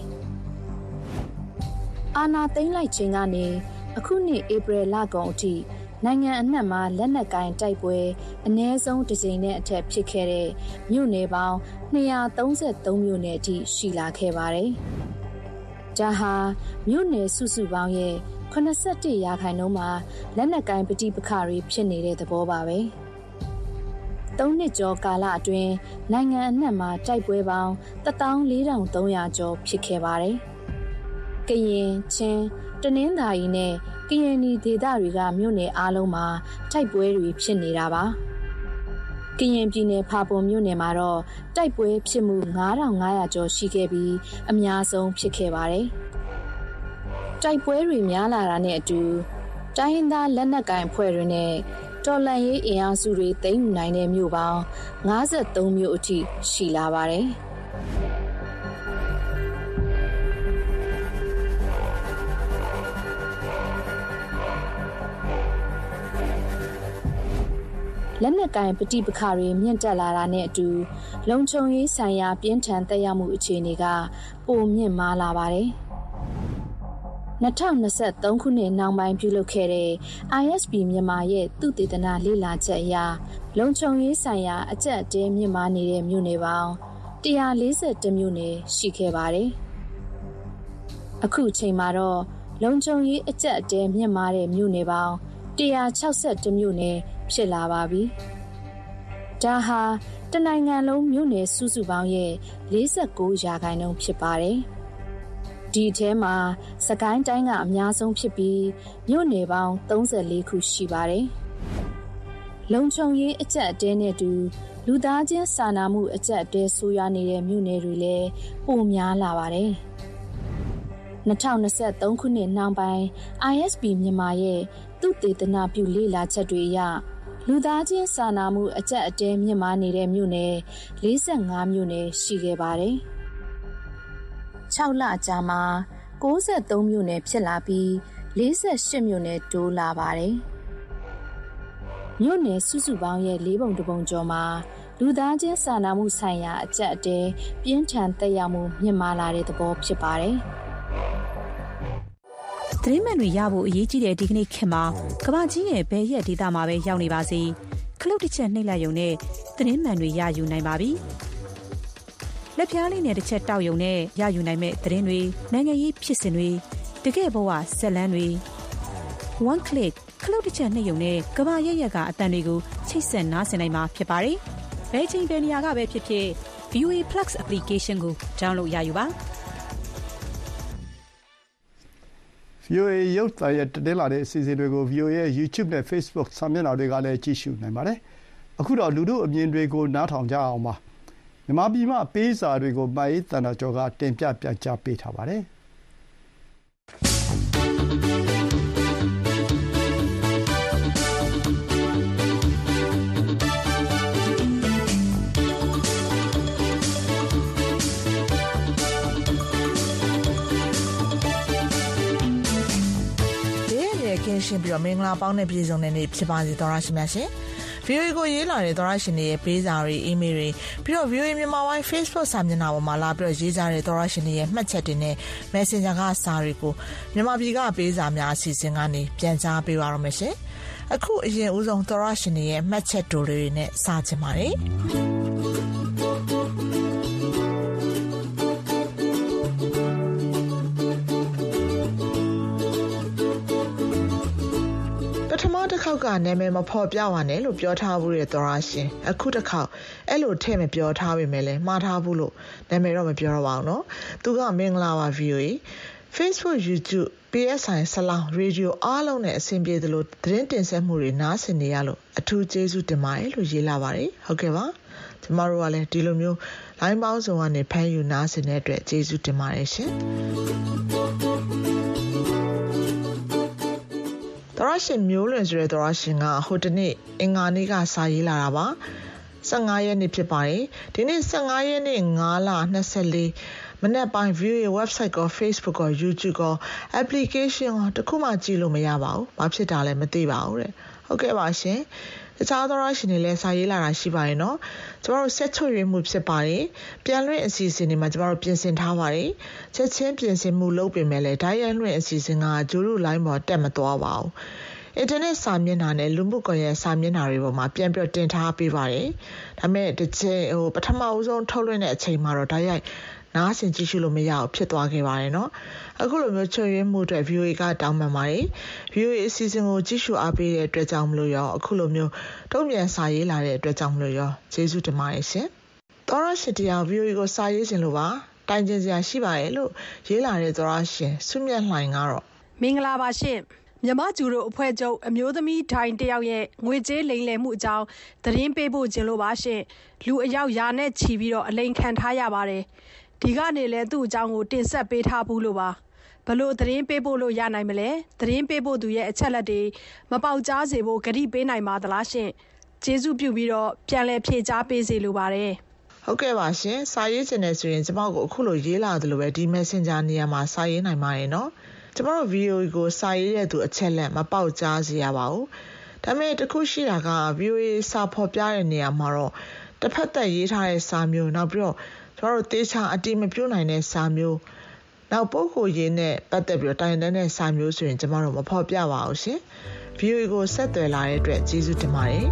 ။အာဏာသိမ်းလိုက်ခြင်းကနေအခုနှစ်ဧပြီလကုန်အထိနိုင်ငံအနှံ့မှာလက်နက်ကိုင်တိုက်ပွဲအနည်းဆုံးတစ်ကြိမ်နဲ့အထက်ဖြစ်ခဲ့တဲ့မြို့နယ်ပေါင်း၂၃၃မြို့နယ်အထိရှိလာခဲ့ပါတယ်။ဒါဟာမြို့နယ်စုစုပေါင်းရဲ့၈၁ရာခိုင်နှုန်းမှာလက်နက်ကိုင်ပဋိပက္ခတွေဖြစ်နေတဲ့သဘောပါပဲ။သုံးနှစ်ကျော်ကာလအတွင်းနိုင်ငံအနှံ့မှာတိုက်ပွဲပေါင်း၁၄၃၀၀ကျော်ဖြစ်ခဲ့ပါတယ်။ကရင်၊ချင်း၊တနင်္သာရီနဲ့ကရင်နီဒေသတွေကမြို့နယ်အားလုံးမှာတိုက်ပွဲတွေဖြစ်နေတာပါ။ကရင်ပြည်နယ်ဖာပွန်မြို့နယ်မှာတော့တိုက်ပွဲဖြစ်မှု၅၅၀၀ကျော်ရှိခဲ့ပြီးအများဆုံးဖြစ်ခဲ့ပါတယ်။တိုက်ပွဲတွေများလာတာနဲ့အတူတိုင်းရင်းသားလက်နက်ကိုင်အဖွဲ့တွေနဲ့တော်လှန်ရေးအင်အားစုတွေသိမ်းယူနိုင်တဲ့မြို့ပေါင်း၅၃မြို့အထိရှိလာပါတယ်။လက်နက်ကိုင်ပဋိပက္ခတွေမြင့်တက်လာတာနဲ့အတူလုံခြုံရေးဆိုင်ရာပြင်းထန်သက်ရောက်မှုအခြေအနေကပိုမြင့်မားလာပါတယ်။၂၀၂၃ခုနှစ်နောက်ပိုင်းပြုလုပ်ခဲ့တဲ့ I S B မြန်မာရဲ့သုတေသနလေ့လာချက်အရလုံခြုံရေးဆိုင်ရာအကျပ်အတည်းမြင့်မားနေတဲ့မြို့နယ်ပေါင်း၁၄၁မြို့နယ်ရှိခဲ့ပါတယ်။အခုအချိန်မှာတော့လုံခြုံရေးအကျပ်အတည်းမြင့်မားတဲ့မြို့နယ်ပေါင်း၁၆၁မြို့နယ်ဖြစ်လာပါပြီ။ဒါဟာတနိုင်ငံလုံးမြို့နယ်စုစုပေါင်းရဲ့၄၉ရာခိုင်နှုန်းဖြစ်ပါတယ်။ဒီထဲမှာစကိုင်းတိုင်းကအများဆုံးဖြစ်ပြီးမြို့နယ်ပေါင်း၃၄ခုရှိပါတယ်။လုံခြုံရေးအကျပ်အတည်းနဲ့တူလူသားချင်းစာနာမှုအကျပ်အတည်းဆိုးရွားနေတဲ့မြို့နယ်တွေလည်းပိုများလာပါတယ်။၂၀၂၃ခုနှစ်နောက်ပိုင်း I S B မြန်မာရဲ့သုတေသနပြုလေ့လာချက်တွေအရလူသားချင်းစာနာမှုအကျပ်အတည်းမြင့်မားနေတဲ့မြို့နယ်၄၅မြို့နယ်ရှိခဲ့ပါတယ်။၆လကြာမှာ၉၃မြို့နယ်ဖြစ်လာပြီး၄၈မြို့နယ်တိုးလာပါတယ်။မြို့နယ်စုစုပေါင်းရဲ့လေးပုံတစ်ပုံကျော်မှာလူသားချင်းစာနာမှုဆိုင်ရာအကျပ်အတည်းပြင်းထန်သက်ရောက်မှုမြင့်မားလာတဲ့သဘောဖြစ်ပါတယ်။သတင်းမှန်တွေရဖို့အရေးကြီးတဲ့ဒီကနေ့ခေတ်မှာကမ္ဘာကြီးရဲ့ဘယ်ရက်ဒေသမှာပဲရောက်နေပါစေခလုတ်တစ်ချက်နှိပ်လိုက်ရုံနဲ့သတင်းမှန်တွေရယူနိုင်ပါပြီ။လက်ပြားလေးနဲ့တစ်ချက်တောက်ရုံနဲ့ရယူနိုင်မဲ့သတင်းတွေနိုင်ငံရေးဖြစ်စဉ်တွေတကယ့်ဘဝဇာတ်လမ်းတွေ one click ခလုတ်တစ်ချက်နှိပ်ရုံနဲ့ကမ္ဘာရဲ့ရက်ကအတန်တွေကိုချိတ်ဆက်နားဆင်နိုင်မှာဖြစ်ပါတယ်။ဘယ်ချိန်ဘယ်နေရာကပဲဖြစ်ဖြစ် V O A Plus application ကို download ရယူပါ။ V O A ရုပ်သံရဲ့တည်လာတဲ့အစီအစဉ်တွေကို V O A ရဲ့ YouTube နဲ့ Facebook စာမျက်နှာတွေကလည်းကြည့်ရှုနိုင်ပါတယ်။အခုတော့လူတို့အမြင်တွေကိုနားထောင်ကြအောင်ပါ။မြန်မာပြည်မှာပေးစာတွေကိုမအေးတန်တာကျော်ကတင်ပြပြန်ကြားပေးထားပါတယ်။ကင်းရှင်းပြီးတော့မင်္ဂလာပေါင်းနဲ့ပြည်စုံတဲ့နေ့ဖြစ်ပါစေသောရရှိမြတ်ရှင်။ V O A ကိုရေးလာတဲ့သောရရှင်တွေရဲ့ပေးစာတွေအီးမေးလ်တွေပြီးတော့ V O A မြန်မာပိုင်း Facebook စာမျက်နှာပေါ်မှာလာပြီးတော့ရေးကြတဲ့သောရရှင်တွေရဲ့မှတ်ချက်တွေနဲ့ Messenger ကစာတွေကိုမြန်မာပြည်ကပေးစာများအစီအစဉ်ကနေပြန်ကြားပေးပါရမယ်ရှင်။အခုအရင်ဦးဆုံးသောရရှင်တွေရဲ့မှတ်ချက်တိုတွေနဲ့စချင်ပါတယ်။ပထမတစ်ခေါက်ကနာမည်မဖော်ပြပါနဲ့လို့ပြောထားဘူးတဲ့သောရရှင်အခုတစ်ခေါက်အဲ့လိုထည့်မပြောထားပေမဲ့လည်းမှားထားဘူးလို့နာမည်တော့မပြောတော့ပါဘူးเนาะသူကမင်္ဂလာပါ V O A Facebook YouTube P S I ဆလောင်းရေဒီယိုအားလုံးနဲ့အဆင်ပြေသလိုသတင်းတင်ဆက်မှုတွေနားဆင်နေရလို့အထူးကျေးဇူးတင်ပါတယ်လို့ရေးလာပါတယ်ဟုတ်ကဲ့ပါကျမတို့ကလည်းဒီလိုမျိုး line ပေါင်းစုံကနေဖမ်းယူနားဆင်တဲ့အတွက်ကျေးဇူးတင်ပါတယ်ရှင်သောရရှင်မျိုးလွင်ဆိုတဲ့သောရရှင်ကဟိုတနေ့အင်္ဂါနေ့ကစာရေးလာတာပါ၁၅ရက်နေ့ဖြစ်ပါတယ်ဒီနေ့၁၅ရက်နေ့၅လ၂၄မနေ့ပိုင်း V O A website ကော Facebook ကော YouTube ကော application ကောတခုမှကြည့်လို့မရပါဘူးဘာဖြစ်တာလဲမသိပါဘူးတဲ့ဟုတ်ကဲ့ပါရှင်တခြားသောရရှင်တွေလည်းစာရေးလာတာရှိပါတယ်နော်ကျမတို့ဆက်ချွတ်ရွေးမှုဖြစ်ပါတယ်ပြန်လွှင့်အစီအစဉ်တွေမှာကျမတို့ပြင်ဆင်ထားပါတယ်ချက်ချင်းပြင်ဆင်မှုလုပ်ပြင်မဲ့လဲဓာတ်ရိုက်လွှင့်အစီအစဉ်ကဂျိုးရု line ပေါ်တက်မသွားပါဘူးအင်တာနက်စာမျက်နှာနဲ့လူမှုကွန်ရက်စာမျက်နှာတွေပေါ်မှာပြန်ပြီးတင်ထားပေးပါတယ်ဒါပေမဲ့တစ်ချိန်ဟိုပထမဦးဆုံးထုတ်လွှင့်တဲ့အချိန်မှာတော့ဓာတ်ရိုက်နားဆင်ကြည့်ရှုလို့မရအောင်ဖြစ်သွားခဲ့ပါတယ်နော်အခုလိုမျိုးချွတ်ရွေးမှုအတွက် V O A ကတောင်းပန်ပါတယ် V O A အစီအစဉ်ကိုကြည့်ရှုအားပေးတဲ့အတွက်ကြောင့်မလို့ရောအခုလိုမျိုးတုံ့ပြန်စာရေးလာတဲ့အတွက်ကြောင့်မလို့ရောကျေးဇူးတင်ပါတယ်ရှင်သောရရှိတရား V O A ကိုစာရေးခြင်းလို့ပါတိုင်ကျင်စရာရှိပါတယ်လို့ရေးလာတဲ့သောရရှင်စုမြတ်လှိုင်ကတော့မင်္ဂလာပါရှင်မြမကျူတို့အဖွဲ့ချုပ်အမျိုးသမီးဒိုင်တယောက်ရဲ့ငွေကြေးလိမ်လည်မှုအကြောင်းသတင်းပေးဖို့ခြင်းလို့ပါရှင်လူအယောက်ရာနဲ့ချီပြီးတော့အလိမ်ခံထားရပါတယ်ဒီကနေလဲသူ့အကြောင်းကိုတင်ဆက်ပေးထားဘူးလို့ပါဘလို့သတင်းပေးဖို့လို့ရနိုင်မလဲသတင်းပေးဖို့သူရဲ့အချက်လက်တွေမပေါက်ကြားစေဖို့ဂရုပေးနိုင်ပါသလားရှင်ကျေးဇူးပြုပြီးတော့ပြန်လဲဖြေကြားပေးစေလိုပါတယ်ဟုတ်ကဲ့ပါရှင်စာရေးခြင်းနဲ့ဆိုရင်ကျွန်မတို့အခုလိုရေးလာတယ်လို့ပဲဒီ Messenger နေရာမှာစာရေးနိုင်ပါတယ်နော်ကျွန်တော်တို့ V O A ကိုစာရေးတဲ့သူအချက်လက်မပေါက်ကြားစေရပါဘူးဒါပေမဲ့တခုရှိတာက ဗီအိုအေ စာဖော်ပြတဲ့နေရာမှာတော့တစ်ဖက်သက်ရေးထားတဲ့စာမျိုးနောက်ပြီးတော့ကျွန်တော်တို့တေချာအတိမပြုတ်နိုင်တဲ့စာမျိုးနောက်ပုဂ္ဂိုလ်ရေးနဲ့ပတ်သက်ပြီးတော့တိုင်တန်းတဲ့စာမျိုးဆိုရင်ကျွန်တော်တို့မဖော်ပြပါဘူးရှင် ဗီအိုအေ ကိုဆက်သွယ်လာတဲ့အတွက်ကျေးဇူးတင်ပါတယ်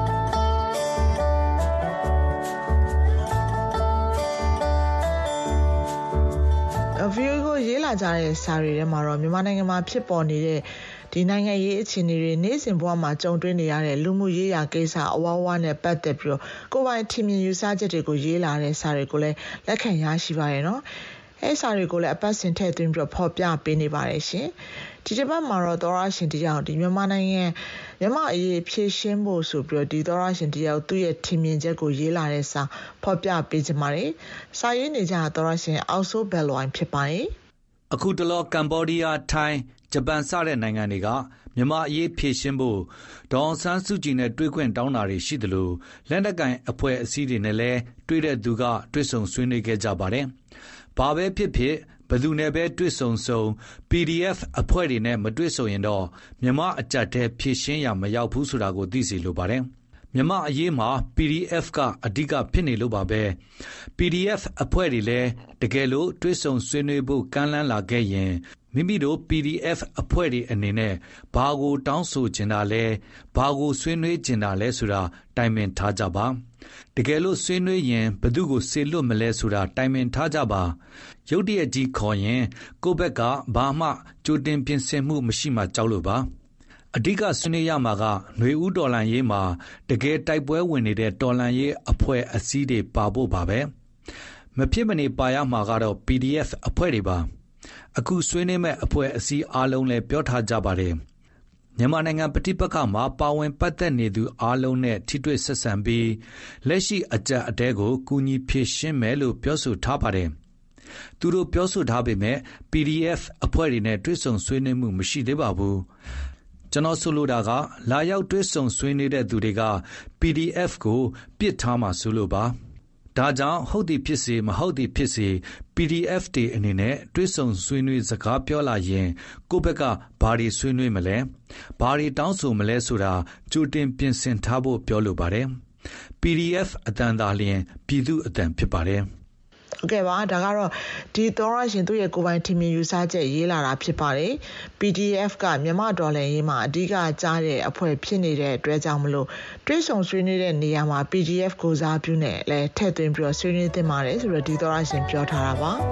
ဗီအိုအေ ကိုရေးလာကြတဲ့စာတွေထဲမှာတော့မြန်မာနိုင်ငံမှာဖြစ်ပေါ်နေတဲ့ဒီနိုင်ငံရေးအခြေအနေတွေနေ့စဉ်ဘဝမှာကြုံတွေ့နေရတဲ့လူမှုရေးရာကိစ္စအဝါဝါနဲ့ပတ်သက်ပြီးတော့ကိုယ်ပိုင်ထင်မြင်ယူဆချက်တွေကိုရေးလာတဲ့စာတွေကိုလည်းလက်ခံရရှိပါရဲ့နော်အဲစာတွေကိုလည်းအပတ်စဉ်ထည့်သွင်းပြီးတော့ဖော်ပြပေးနေပါတယ်ရှင်ဒီတစ်ပတ်မှာတော့သောရရှင်တယောက်ဒီမြန်မာနိုင်ငံမြန်မာအရေးဖြည့်ရှင်းဖို့ဆိုပြီးတော့ဒီသောရရှင်တယောက်သူ့ရဲ့ထင်မြင်ချက်ကိုရေးလာတဲ့စာဖော်ပြပေးကြပါတယ်စာရေးနေကြသောရရှင်အောက်ဆိုဘယ်လိုင်းဖြစ်ပါတယ်အခုတလောကမ်ဘောဒီးယားထိုင်းဂျပန်စတဲ့နိုင်ငံတွေကမြန်မာအရေးဖြည့်ရှင်းဖို့ဒေါ်အောင်ဆန်းစုကြည်နဲ့တွေ့ခွင့်တောင်းတာတွေရှိသလိုလက်နက်ကိုင်အဖွဲ့အစည်းတွေနဲ့လည်းတွေ့တဲ့သူကတွေ့ဆုံဆွေးနွေးခဲ့ကြပါတယ်။ဘာပဲဖြစ်ဖြစ်ဘယ်သူနဲ့ပဲတွေ့ဆုံဆုံ ပီဒီအက်ဖ် အဖွဲ့တွေနဲ့မတွေ့ဆုံရင်တော့မြန်မာအကြက်တဲဖြည့်ရှင်းရမရောက်ဘူးဆိုတာကိုသိစေလိုပါတယ်။မြန်မာအရေးမှာ ပီဒီအက်ဖ် ကအဓိကဖြစ်နေလို့ပါပဲ ပီဒီအက်ဖ် အဖွဲ့တွေလည်းတကယ်လို့တွေ့ဆုံဆွေးနွေးဖို့ကမ်းလှမ်းလာခဲ့ရင်မိမိတို့ ပီဒီအက်ဖ် အဖွဲ့တွေအနေနဲ့ဘာကိုတောင်းဆိုချင်တာလဲဘာကိုဆွေးနွေးချင်တာလဲဆိုတာတိုင်ပင်ထားကြပါတကယ်လို့ဆွေးနွေးရင်ဘယ်သူကိုစေလွတ်မလဲဆိုတာတိုင်ပင်ထားကြပါရုတ်တရက်ကြီးခေါ်ရင်ကိုယ့်ဘက်ကဘာမှကြိုတင်ပြင်ဆင်မှုမရှိမှကြောက်လို့ပါအဓိကဆွေးနွေးရမှာကຫນွေဦးတော်လှန်ရေးမှာတကယ်တိုက်ပွဲဝင်နေတဲ့တော်လှန်ရေးအဖွဲ့အစည်းတွေပါဖို့ပါပဲမဖြစ်မနေပါရမှာကတော့ ပီဒီအက်ဖ် အဖွဲ့တွေပါအခုဆွေးနွေးမဲ့အဖွဲ့အစည်းအားလုံးလည်းပြောထားကြပါတယ်မြန်မာနိုင်ငံပဋိပက္ခမှာပါဝင်ပတ်သက်နေသူအားလုံးနဲ့ထိတွေ့ဆက်ဆံပြီးလက်ရှိအကြက်အတဲကိုကူညီဖြည့်ရှင်းမယ်လို့ပြောဆိုထားပါတယ်သူတို့ပြောဆိုထားပေမဲ့ ပီဒီအက်ဖ် အဖွဲ့တွေနဲ့တွေ့ဆုံဆွေးနွေးမှုမရှိသေးပါဘူးကျွန်တော်ဆိုလိုတာကလာရောက်တွေ့ဆုံဆွေးနွေးတဲ့သူတွေက ပီဒီအက်ဖ် ကိုပြစ်ထားမှဆိုလိုပါဒါကြောင့်ဟုတ်သည်ဖြစ်စေမဟုတ်သည်ဖြစ်စေ ပီဒီအက်ဖ် တွေအနေနဲ့တွေ့ဆုံဆွေးနွေးစကားပြောလာရင်ကိုယ့်ဘက်ကဘာတွေဆွေးနွေးမလဲဘာတွေတောင်းဆိုမလဲဆိုတာကြိုတင်ပြင်ဆင်ထားဖို့ပြောလိုပါတယ် ပီဒီအက်ဖ် အတန်သာလျင်ပြည်သူအတန်ဖြစ်ပါတယ်ဟုတ်ကဲ့ပါဒါကတော့ဒီသောရရှင်သူ့ရဲ့ကိုယ်ပိုင်ထင်မြင်ယူဆချက်ရေးလာတာဖြစ်ပါတယ် ပီဒီအက်ဖ် ကမြန်မာဒေါ်လာရေးမှာအဓိကကြားတဲ့အဖွဲ့ဖြစ်နေတဲ့အတွက်ကြောင့်မလို့တွဲဆုံဆွေးနွေးတဲ့နေရာမှာ ပီဒီအက်ဖ် ကိုစားပြုနဲ့လည်းထည့်သွင်းပြီးတော့ဆွေးနွေးသင့်ပါတယ်ဆိုတော့ဒီသောရရှင်ပြောထားတာပါ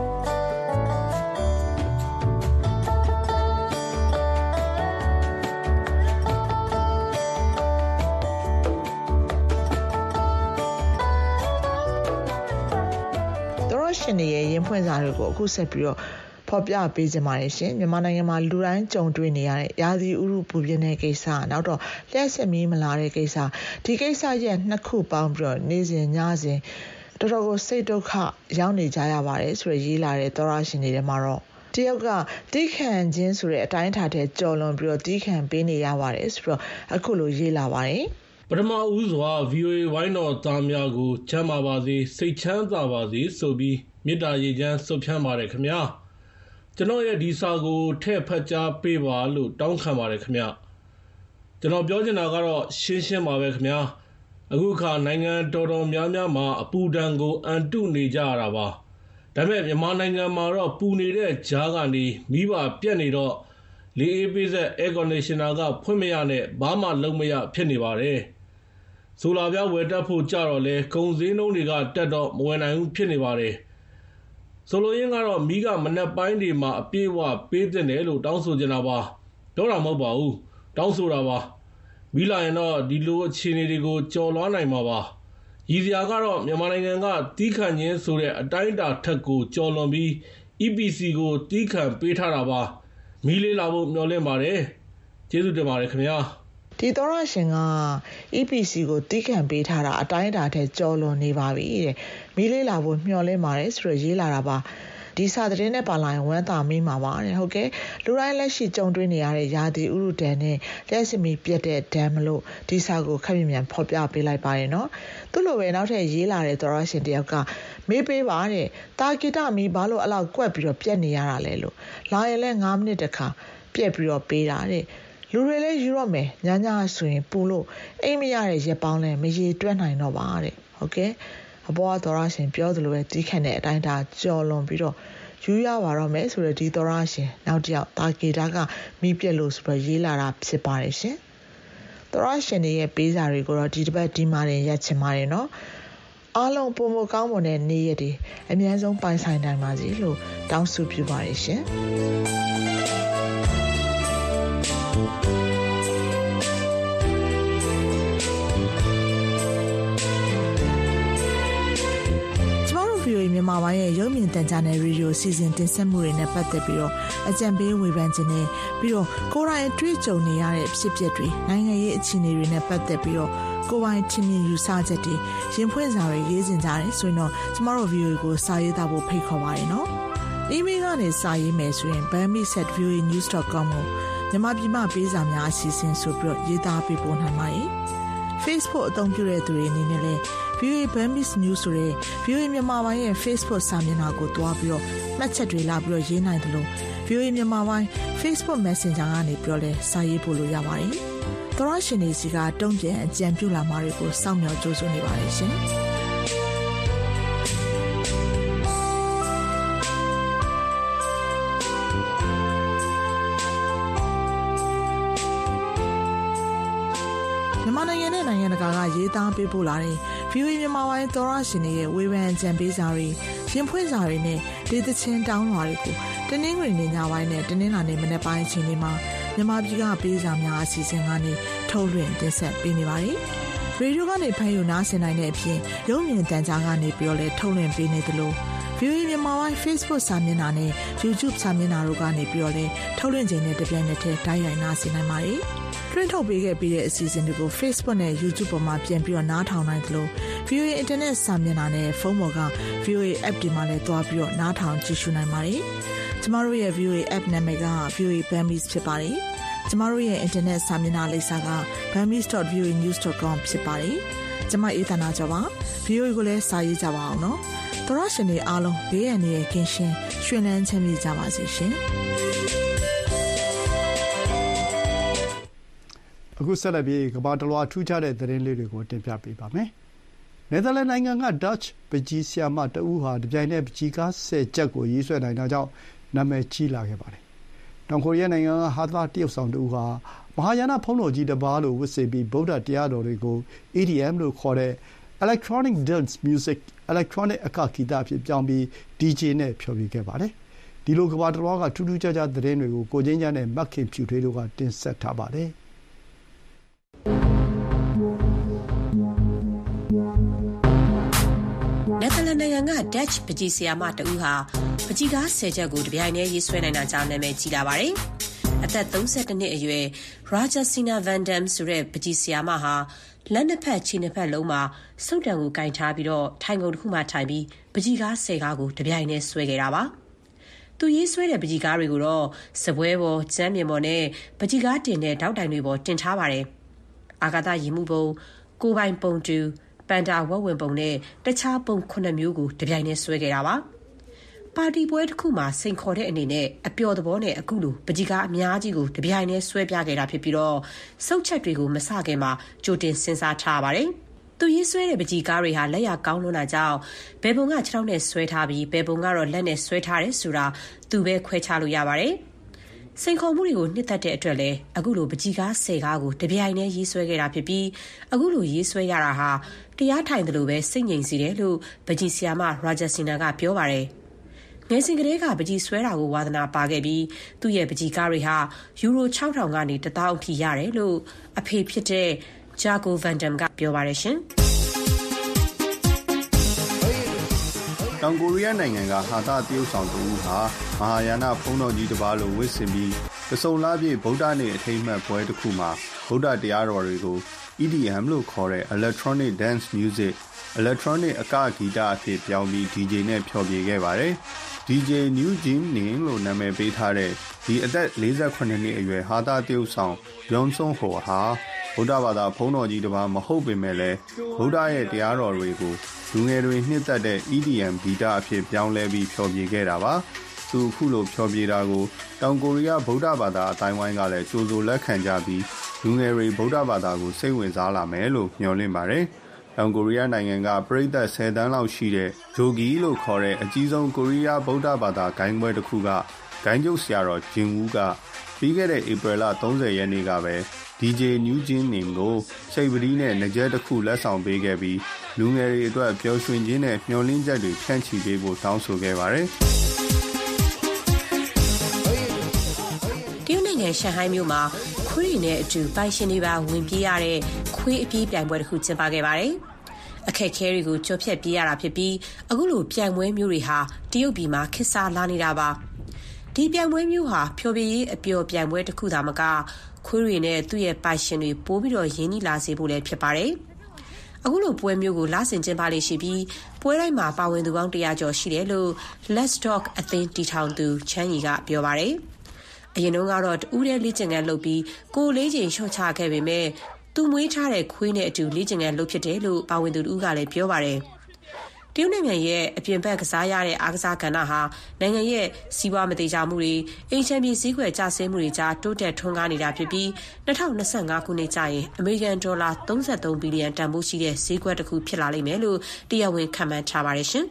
ရှင်ရဲ့ရင်ဖွင့်စာတွေကိုအခုဆက်ပြီးတော့ဖော်ပြပေးကြပါရရှင်မြန်မာနိုင်ငံမှာလူတိုင်းကြုံတွေ့နေရတဲ့ရာသီဥတုပူပြင်းတဲ့ကိစ္စနောက်တော့လျှက်စစ်မီးမလာတဲ့ကိစ္စဒီကိစ္စရဲ့နှစ်ခုပေါင်းပြီးတော့နေ့စဉ်ညစဉ်တော်တော်ကိုစိတ်ဒုက္ခရောက်နေကြရပါတယ်ဆိုရရေးလာတဲ့သောရရှင်တွေထဲမှာတော့တယောက်ကတီးခံခြင်းဆိုတဲ့အတိုင်းထားတဲ့ကြော်လွန်ပြီးတော့တီးခံပေးနေရပါတယ်ဆိုတော့အခုလိုရေးလာပါတယ်ပထမဦးစွာ ဗီအိုအေ ဝိုင်းတော်သားများကိုချမ်းသာပါစေစိတ်ချမ်းသာပါစေဆိုပြီးမေတ္တာရေချမ်းဆုပ်ဖြန်းပါတယ်ခင်ဗျာကျွန်တော်ရဲ့ဒီစာကိုထည့်ဖတ်ကြားပေးပါလို့တောင်းခံပါတယ်ခင်ဗျာကျွန်တော်ပြောချင်တာကတော့ရှင်းရှင်းပါပဲခင်ဗျာအခုခါနိုင်ငံတော်တော်များများမှာအပူဒဏ်ကိုအန်တုနေကြရတာပါဒါပေမဲ့မြန်မာနိုင်ငံမှာတော့ပူနေတဲ့ကြားကနေမိဘပြက်နေတော့လေအေးပေးဆက် air conditioner ကဖွင့်မရနဲ့ဘာမှလုံးမရဖြစ်နေပါတယ်ဆိုလာပြဝယ်တက်ဖို့ကြတော့လဲကုန်စည်နှုန်းတွေကတက်တော့မဝယ်နိုင်ဘူးဖြစ်နေပါတယ်ဆိုလိုရင်းကတော့မိကမနက်ပိုင်းတွေမှာအပြေးဝပေးတဲ့တယ်လို့တောင်းဆိုကြတာပါတော့တာမဟုတ်ပါဘူးတောင်းဆိုတာပါမိလာရင်တော့ဒီလိုအခြေအနေတွေကိုကြော်လွှားနိုင်မှာပါရည်စရာကတော့မြန်မာနိုင်ငံကတီးခန့်ခြင်းဆိုတဲ့အတိုင်းအတာထက်ကိုကြော်လွန်ပြီး အီ ပီ စီ ကိုတီးခန့်ပေးထားတာပါမီးလေးလာဖို့မျှော်လင့်ပါတယ်ကျေးဇူးတင်ပါတယ်ခင်ဗျာဒီသောရရှင်က အီ ပီ စီ ကိုတီးခံပေးထားတာအတိုင်းအတာထက်ကျော်လွန်နေပါပြီတဲ့မီးလေးလာဖို့မျှော်လင့်ပါတယ်ဆိုတော့ရေးလာတာပါဒီစာသတင်းနဲ့ပါလာရင်ဝမ်းသာမိမှာပါတဲ့ဟုတ်ကဲ့လူတိုင်းလက်ရှိကြုံတွေ့နေရတဲ့ရာသီဥတုဒဏ်နဲ့လျှက်စစ်မီးပြတ်တဲ့ဒဏ်မလို့ဒီစာကိုခက်မြန်မြန်ဖော်ပြပေးလိုက်ပါရဲ့နော်သူ့လိုပဲနောက်ထပ်ရေးလာတဲ့သောရရှင်တယောက်ကမေးပေးပါတဲ့တာဂီတမီးဘာလို့အလောက်ကွက်ပြီးတော့ပြတ်နေရတာလဲလို့လာရင်လဲ၅မိနစ်တခါပြက်ပြီးတော့ပေးတာတဲ့လူတွေလည်းယူတော့မယ်ညညဆိုရင်ပူလို့အိမ်မရတဲ့ရက်ပေါင်းလည်းမရေတွက်နိုင်တော့ပါတဲ့ဟုတ်ကဲ့အပေါ်ကသောရရှင်ပြောသလိုပဲတီးခန့်တဲ့အတိုင်းဒါကြော်လွန်ပြီးတော့ယူရပါတော့မယ်ဆိုတော့ဒီသောရရှင်နောက်တစ်ယောက်တာဂီတာကမိပြက်လို့ဆိုတော့ရေးလာတာဖြစ်ပါတယ်ရှင်သောရရှင်ရဲ့ပေးစာတွေကိုတော့ဒီတစ်ပတ်ဒီမှာတင်ရက်ချင်ပါတယ်နော်အားလုံးပုံမကောင်းမွန်တဲ့နေ့ရက်တွေအများဆုံးပိုင်ဆိုင်နိုင်ပါစေလို့တောင်းဆုပြုပါတယ်ရှင်မြန်မာပိုင်းရဲ့ရုပ်မြင်သံကြားနယ်ရေဒီယိုစီစဉ်တင်ဆက်မှုတွေနဲ့ပတ်သက်ပြီးတော့အကြံပေးဝေဖန်ခြင်းနဲ့ပြီးတော့ကိုယ်တိုင်အတွေ့အကြုံနေရတဲ့ဖြစ်ပျက်တွေနိုင်ငံရေးအခြေအနေတွေနဲ့ပတ်သက်ပြီးတော့ကိုယ်ပိုင်ထင်မြင်ယူဆချက်တွေရင်ဖွင့်စာတွေရေးတင်ကြတယ်ဆိုရင်တော့ကျမတို့ ဗီအိုအေ ကိုစာရေးသားဖို့ဖိတ်ခေါ်ပါတယ်နော်။ email ကနေစာရေးမယ်ဆိုရင် burmese at v o a news dot com ကိုမြန်မာပြည်မှာပေးစာများအစီအစဉ်ဆိုပြီးတော့ရေးသားပေးပို့နိုင်ပါတယ်။ Facebook အသုံးပြုတဲ့သူတွေအနေနဲ့လည်း ဗီအိုအေ Burmese News ဆိုတဲ့ ဗီအိုအေ မြန်မာပိုင်းရဲ့ Facebook စာမျက်နှာကိုတွားပြီးတော့မှတ်ချက်တွေလာပြီးတော့ရေးနိုင်တယ်လို့ ဗီအိုအေ မြန်မာပိုင်း Facebook Messenger ကနေပြောလဲစာရေးပို့လို့ရပါတယ်။သောရရှင်တွေစီကတုံ့ပြန်အကြံပြုလာမှာတွေကိုစောင့်မျှော်ကြိုးစွနေပါတယ်ရှင်။မြန်မာနိုင်ငံနဲ့နိုင်ငံတကာကရေးသားပေးပို့လာတဲ့ ဗီအိုအေ မြန်မာပိုင်းသောရရှင်တွေရဲ့ဝေဖန်အကြံပေးစာတွေရင်ဖွင့်စာတွေနဲ့ဒေသချင်းတောင်းလွှာတွေကိုတနင်္ဂနွေနေ့ညပိုင်းနဲ့တနင်္လာနေ့မနက်ပိုင်းအချိန်တွေမှာမြန်မာပြည်ကပေးစာများအစီအစဉ်ကနေထုတ်လွှင့်တင်ဆက်ပေးနေပါတယ်။ရေဒီယိုကနေဖန်ယူနားဆင်နိုင်တဲ့အပြင်ရုပ်မြင်သံကြားကနေပြောလဲထုတ်လွှင့်ပေးနေသလို ဗီအိုအေ မြန်မာပိုင်း Facebook စာမျက်နှာနဲ့ YouTube စာမျက်နှာတို့ကနေပြောလဲထုတ်လွှင့်ခြင်းနဲ့တပြိုင်နက်တည်းတိုက်ရိုက်နားဆင်နိုင်ပါတယ်။တွင်းထုတ်ပေးခဲ့ပြီးတဲ့အစီအစဉ်တွေကို Facebook နဲ့ YouTube ပေါ်မှာပြန်ပြီးတော့နားထောင်နိုင်သလို ဗီအိုအေ Internet စာမျက်နှာနဲ့ဖုန်းပေါ်က ဗီအိုအေ App ဒီမှာလည်းတွားပြီးတော့နားထောင်ကြည့်ရှုနိုင်ပါတယ်။ကျမတို့ရဲ့ ဗီအိုအေ App နာမည်က ဗီအိုအေ Burmese ဖြစ်ပါတယ်။ကျမတို့ရဲ့ Internet စာမျက်နှာလိပ်စာက burmese dot v o a news dot com ဖြစ်ပါတယ်။ကျမအေးသနာကျော်ပါ။ ဗီအိုအေကိုလည်းစာရေးကြပါအောင်နော်။သောရရှင်တွေအားလုံးဘေးရန်တွေကင်းရှင်းရွှင်လန်းချမ်းမြေ့ကြပါစေရှင်။အခုဆက်လက်ပြီးကမ္ဘာတလွှာထူးခြားတဲ့သတင်းလေးတွေကိုတင်ပြပေးပါမယ်။နယ်သာလန်နိုင်ငံက Dutch ပန်းချီဆရာမတဦးဟာတပြိုင်နက်ပန်းချီကားဆယ်ကျပ်ကိုရေးဆွဲနိုင်တာကြောင့်နာမည်ကြီးလာခဲ့ပါတယ်။တောင်ကိုရီးယားနိုင်ငံကဟာသတရုပ်ဆောင်တဦးဟာမဟာယာနဘုန်းတော်ကြီးတစ်ပါးလိုဝတ်ဆင်ပြီးဗုဒ္ဓတရားတော်တွေကို E D M လို့ခေါ်တဲ့ Electronic Dance Music Electronic အကဂီတအဖြစ်ပြောင်းပြီး ဒီဂျေ နဲ့ဖျော်ဖြေခဲ့ပါတယ်။ဒီလိုကမ္ဘာတလွှားကထူးထူးခြားခြားသတင်းတွေကိုကိုကျင်းကျန်းနဲ့မက်ခင်ဖြူထွေးတို့ကတင်ဆက်ထားပါတယ်။နယ်သာလန်နိုင်ငံက Dutch ပန်းချီဆရာမတဦးဟာပန်းချီကားဆယ်ချက်ကိုတပြိုင်တည်းရေးဆွဲနိုင်တာကြောင့်နာမည်ကြီးလာပါတယ်။အသက်သုံးဆယ့်တစ်နှစ်အရွယ် Rajasina Van Dam ဆိုတဲ့ပန်းချီဆရာမဟာလက်နှစ်ဖက်ခြေနှစ်ဖက်လုံးမှာစုပ်တံကိုကင်ထားပြီးတော့ထိုင်ကုန်တစ်ခုမှထိုင်ပြီးပန်းချီကားဆယ်ကားကိုတပြိုင်တည်းဆွဲခဲ့တာပါ။သူရေးဆွဲတဲ့ပန်းချီကားတွေကိုတော့စပွဲပေါ်ကျမ်းပြင်ပေါ်နဲ့ပန်းချီကားတင်တဲ့တောက်တိုင်တွေပေါ်တင်ထားပါတယ်။အာဂါသရီမှုပုံကိုပိုင်ပုံတူပန်တာဝက်ဝင်ပုံနဲ့တခြားပုံခုနှစ်မျိုးကိုတပြိုင်တည်းဆွဲခဲ့တာပါ။ပါတီပွဲတစ်ခုမှာစိန်ခေါ်တဲ့အနေနဲ့အပျော်သဘောနဲ့အခုလိုပန်းချီကားအများကြီးကိုတပြိုင်တည်းဆွဲပြခဲ့တာဖြစ်ပြီးတော့စုပ်ချက်တွေကိုမစခင်မှာကြိုတင်စဉ်းစားထားပါတယ်။သူရေးဆွဲတဲ့ပန်းချီကားတွေဟာလက်ရကောင်းလွန်းတာကြောင့်ဘယ်ပုံကခြေထောက်နဲ့ဆွဲထားပြီးဘယ်ပုံကတော့လက်နဲ့ဆွဲထားတယ်ဆိုတာသူပဲခွဲခြားလို့ရပါတယ်။စိန်ခေါ်မှုတွေကိုနှစ်သက်တဲ့အတွက်လည်းအခုလိုပန်းချီကားဆယ်ကားကိုတပြိုင်တည်းရေးဆွဲခဲ့တာဖြစ်ပြီးအခုလိုရေးဆွဲရတာဟာတရားထိုင်တယ်လို့ပဲစိတ်ငြိမ်စေတယ်လို့ပန်းချီဆရာမ Rajasina ကပြောပါတယ်။ငယ်စဉ်ကတည်းကပန်းချီဆွဲတာကိုဝါသနာပါခဲ့ပြီးသူ့ရဲ့ပန်းချီကားတွေဟာယူရို ခြောက်ထောင်ကနေတစ်သောင်းအထိရတယ်လို့အဖေဖြစ်တဲ့ Jaco Van Dam ကပြောပါတယ်ရှင်။တောင်ကိုရီးယားနိုင်ငံကဟာသတရုပ်ဆောင်တဦးဟာမဟာယာနဘုန်းတော်ကြီးတစ်ပါးလိုဝတ်ဆင်ပြီးပစုံလပြည့်ဗုဒ္ဓနေ့အထိမ်းအမှတ်ပွဲတစ်ခုမှာဗုဒ္ဓတရားတော်တွေကို E D M လို့ခေါ်တဲ့ Electronic Dance Music Electronic အကဂီတအဖြစ်ပြောင်းပြီး ဒီဂျေ နဲ့ဖျော်ဖြေခဲ့ပါတယ်။ ဒီဂျေ New Jim Ning လို့နာမည်ပေးထားတဲ့ဒီအသက်လေးဆယ့်ခုနှစ်နှစ်အရွယ်ဟာသတရုပ်ဆောင် Yeon Sung Ho ဟာဗုဒ္ဓဘာသာဘုန်းတော်ကြီးတစ်ပါးမဟုတ်ပေမဲ့လည်းဗုဒ္ဓရဲ့တရားတော်တွေကိုလူငယ်တွေနှစ်သက်တဲ့ E D M ဂီတအဖြစ်ပြောင်းလဲပြီးဖျော်ဖြေခဲ့တာပါ။သူခုလိုဖြောပြတာကိုတောင်ကိုရီးယားဗုဒ္ဓဘာသာအတိုင်းဝိုင်းကလည်းကြိုးစိုးလက်ခံကြပြီးလူငယ်တွေဗုဒ္ဓဘာသာကိုစိတ်ဝင်စားလာမယ်လို့မျှော်လင့်ပါတယ်။တောင်ကိုရီးယားနိုင်ငံကပြည်သက်ဆယ်တန်းလောက်ရှိတဲ့ဂျိုဂီလို့ခေါ်တဲ့အကြီးဆုံးကိုရီးယားဗုဒ္ဓဘာသာဂိုင်းပွဲတစ်ခုကဂိုင်းကျုပ်ဆရာတော်ဂျင်ဝူးကပြီးခဲ့တဲ့ဧပြီလသုံးဆယ်ရက်နေ့ကပဲ ဒီဂျေ New Jin Ning ကိုစိတ်ပတိနဲ့ငကြဲတစ်ခုလက်ဆောင်ပေးခဲ့ပြီးလူငယ်တွေအတွက်ပျော်ရွှင်ခြင်းနဲ့မျှော်လင့်ချက်တွေဖြန့်ချိပေးဖို့တောင်းဆိုခဲ့ပါတယ်။တရုတ်နိုင်ငံရှန်ဟိုင်းမြို့မှာခွေးနဲ့အတူပိုင်ရှင်တွေပါဝင်ပြေးရတဲ့ခွေးအပြေးပြိုင်ပွဲတစ်ခုကျင်းပခဲ့ပါတယ်။အခက်အခဲတွေကိုကြော်ဖြတ်ပြေးရတာဖြစ်ပြီးအခုလိုပြိုင်ပွဲမျိုးတွေဟာတရုတ်ပြည်မှာခေတ်စားလာနေတာပါ။ဒီပြိုင်ပွဲမျိုးဟာဖျော်ဖြေရေးအပျော်ပြိုင်ပွဲတစ်ခုသာမကခွေးတွေနဲ့သူ့ရဲ့ပိုင်ရှင်တွေပိုးပြီးတော့ရင်းနှီးလာစေဖို့လည်းဖြစ်ပါတယ်။အခုလိုပွဲမျိုးကိုလဆင်ကျင်းပလေးရှိပြီးပွဲတိုင်းမှာပါဝင်သူပေါင်းတရာကျော်ရှိတယ်လို့ Let's Talk အသင်းတည်ထောင်သူချမ်းရီကပြောပါတယ်။အရင်တုန်းကတော့တူးတဲ့လေ့ကျင့်ခန်းလုပ်ပြီးကိုယ်လေးချိန်လျှော့ချခဲ့ပေမဲ့သူမွေးထားတဲ့ခွေးနဲ့အတူလေ့ကျင့်ခန်းလုပ်ဖြစ်တယ်လို့ပါဝင်သူတူကလည်းပြောပါတယ်။တရုတ်နိုင်ငံရဲ့အပြင်ဘက်ကစားရတဲ့အားကစားကဏ္ဍဟာနိုင်ငံရဲ့စီးပွားမတည်ငြိမ်မှုတွေအိမ်ချမ်းပြည်စည်းကွယ်ကျဆင်းမှုတွေကြားတိုးတက်ထွန်းကားနေတာဖြစ်ပြီး၂၀၂၅ခုနှစ်ကျရင်အမေရိကန်ဒေါ်လာသုံးဆယ်သုံးဘီလီယံတန်ဖိုးရှိတဲ့ဈေးကွက်တစ်ခုဖြစ်လာလိမ့်မယ်လို့တရားဝင်ခန့်မှန်းထားပါတယ်ရှင်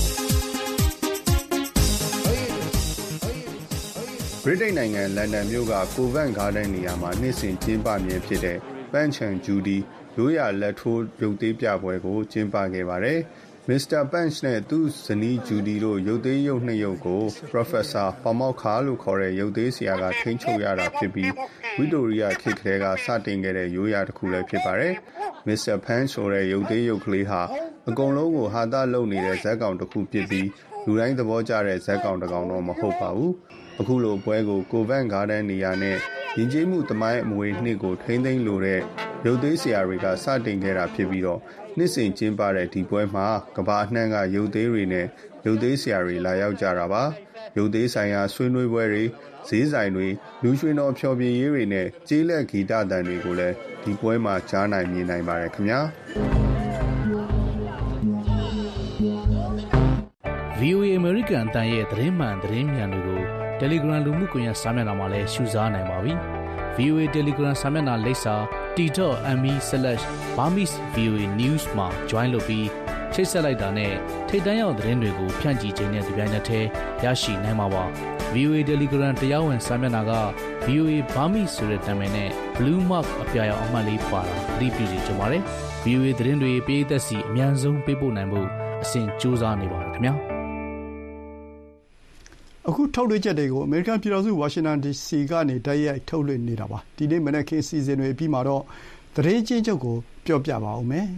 ဗြိတိန်နိုင်ငံလန်ဒန်မြို့ကကိုဗန့်ဂါဒန်နေရာမှာနှစ်စဉ်ကျင်းပမြဲဖြစ်တဲ့ပန့်ချန်ဂျူဒီရိုးရာလက်ထိုးရုပ်သေးပြပွဲကိုကျင်းပခဲ့ပါတယ်။ မစ္စတာပန့်ချ်နဲ့သူ့ဇနီးဂျူဒီတို့ရုပ်သေးရုပ်နှစ်ရုပ်ကို Professor ပါမောက္ခလို့ခေါ်တဲ့ရုပ်သေးဆရာကထိန်းချုပ်ရတာဖြစ်ပြီးဝီတိုရီယာခေတ်ကလေးကစတင်ခဲ့တဲ့ရိုးရာတစ်ခုလည်းဖြစ်ပါတယ်။ မစ္စတာပန့်ချ်ဆိုတဲ့ရုပ်သေးရုပ်ကလေးဟာအကုန်လုံးကိုဟာသလုပ်နေတဲ့ဇာတ်ကောင်တစ်ခုဖြစ်ပြီးလူတိုင်းသဘောကျတဲ့ဇာတ်ကောင်တစ်ကောင်တော့မဟုတ်ပါဘူး။အခုလိုပွဲကိုကိုဗန့်ဂါဒန်နေရာနဲ့ယဉ်ကျေးမှုသမိုင်းအမွေနှစ်ကိုထိန်းသိမ်းလိုတဲ့ရုပ်သေးဆရာတွေကစတင်ခဲ့တာဖြစ်ပြီးတော့နှစ်စဉ်ကျင်းပတဲ့ဒီပွဲမှာကမ္ဘာအနှံ့ကရုပ်သေးတွေနဲ့ရုပ်သေးဆရာတွေလာရောက်ကြတာပါရုပ်သေးဆိုင်ရာဆွေးနွေးပွဲတွေဈေးဆိုင်တွေလူရွှင်တော်ဖျော်ဖြေရေးတွေနဲ့ကျေးလက်ဂီတတန်တွေကိုလည်းဒီပွဲမှာကြားနိုင်မြင်နိုင်ပါတယ်ခင်ဗျာဗီအိုအေ American အတန်ရဲ့သတင်းမှန်သတင်းမြန်တွေကို Telegram လူမှုကွန်ရက်စာမျက်နှာမှာလည်းရှုစားနိုင်ပါပြီ။ ဗီအိုအေ Telegram စာမျက်နှာလိပ်စာ t dot m e slash burmese voa news မှာ join လုပ်ပြီးချိတ်ဆက်လိုက်တာနဲ့ထိတ်တန့်ရောက်သတင်းတွေကိုဖြန့်ချီခြင်းနဲ့ဒီပိုင်းနဲ့တည်းရရှိနိုင်မှာပါ။ ဗီအိုအေ Telegram တရားဝင်စာမျက်နှာက ဗီအိုအေ Burmese ဆိုတဲ့နာမည်နဲ့ Blue Mark အပြာရောင်အမှတ်လေးပါတာသတိပြုစီကြပါတယ်။ ဗီအိုအေ သတင်းတွေပြည်သက်စီအများဆုံးပေးပို့နိုင်ဖို့အစဉ်ကြိုးစားနေပါတယ်ခင်ဗျာ။အခုထုတ်လွှင့်ချက်တွေကိုအမေရိကန်ပြည်ထောင်စုဝါရှင်တန် ဒီ စီ ကနေတိုက်ရိုက်ထုတ်လွှင့်နေတာပါဒီနေ့မနက်ခင်းစီစဉ်တွေပြီးမှာတော့သတင်းချင်းချုပ်ကိုပြောပြပါဦးမယ်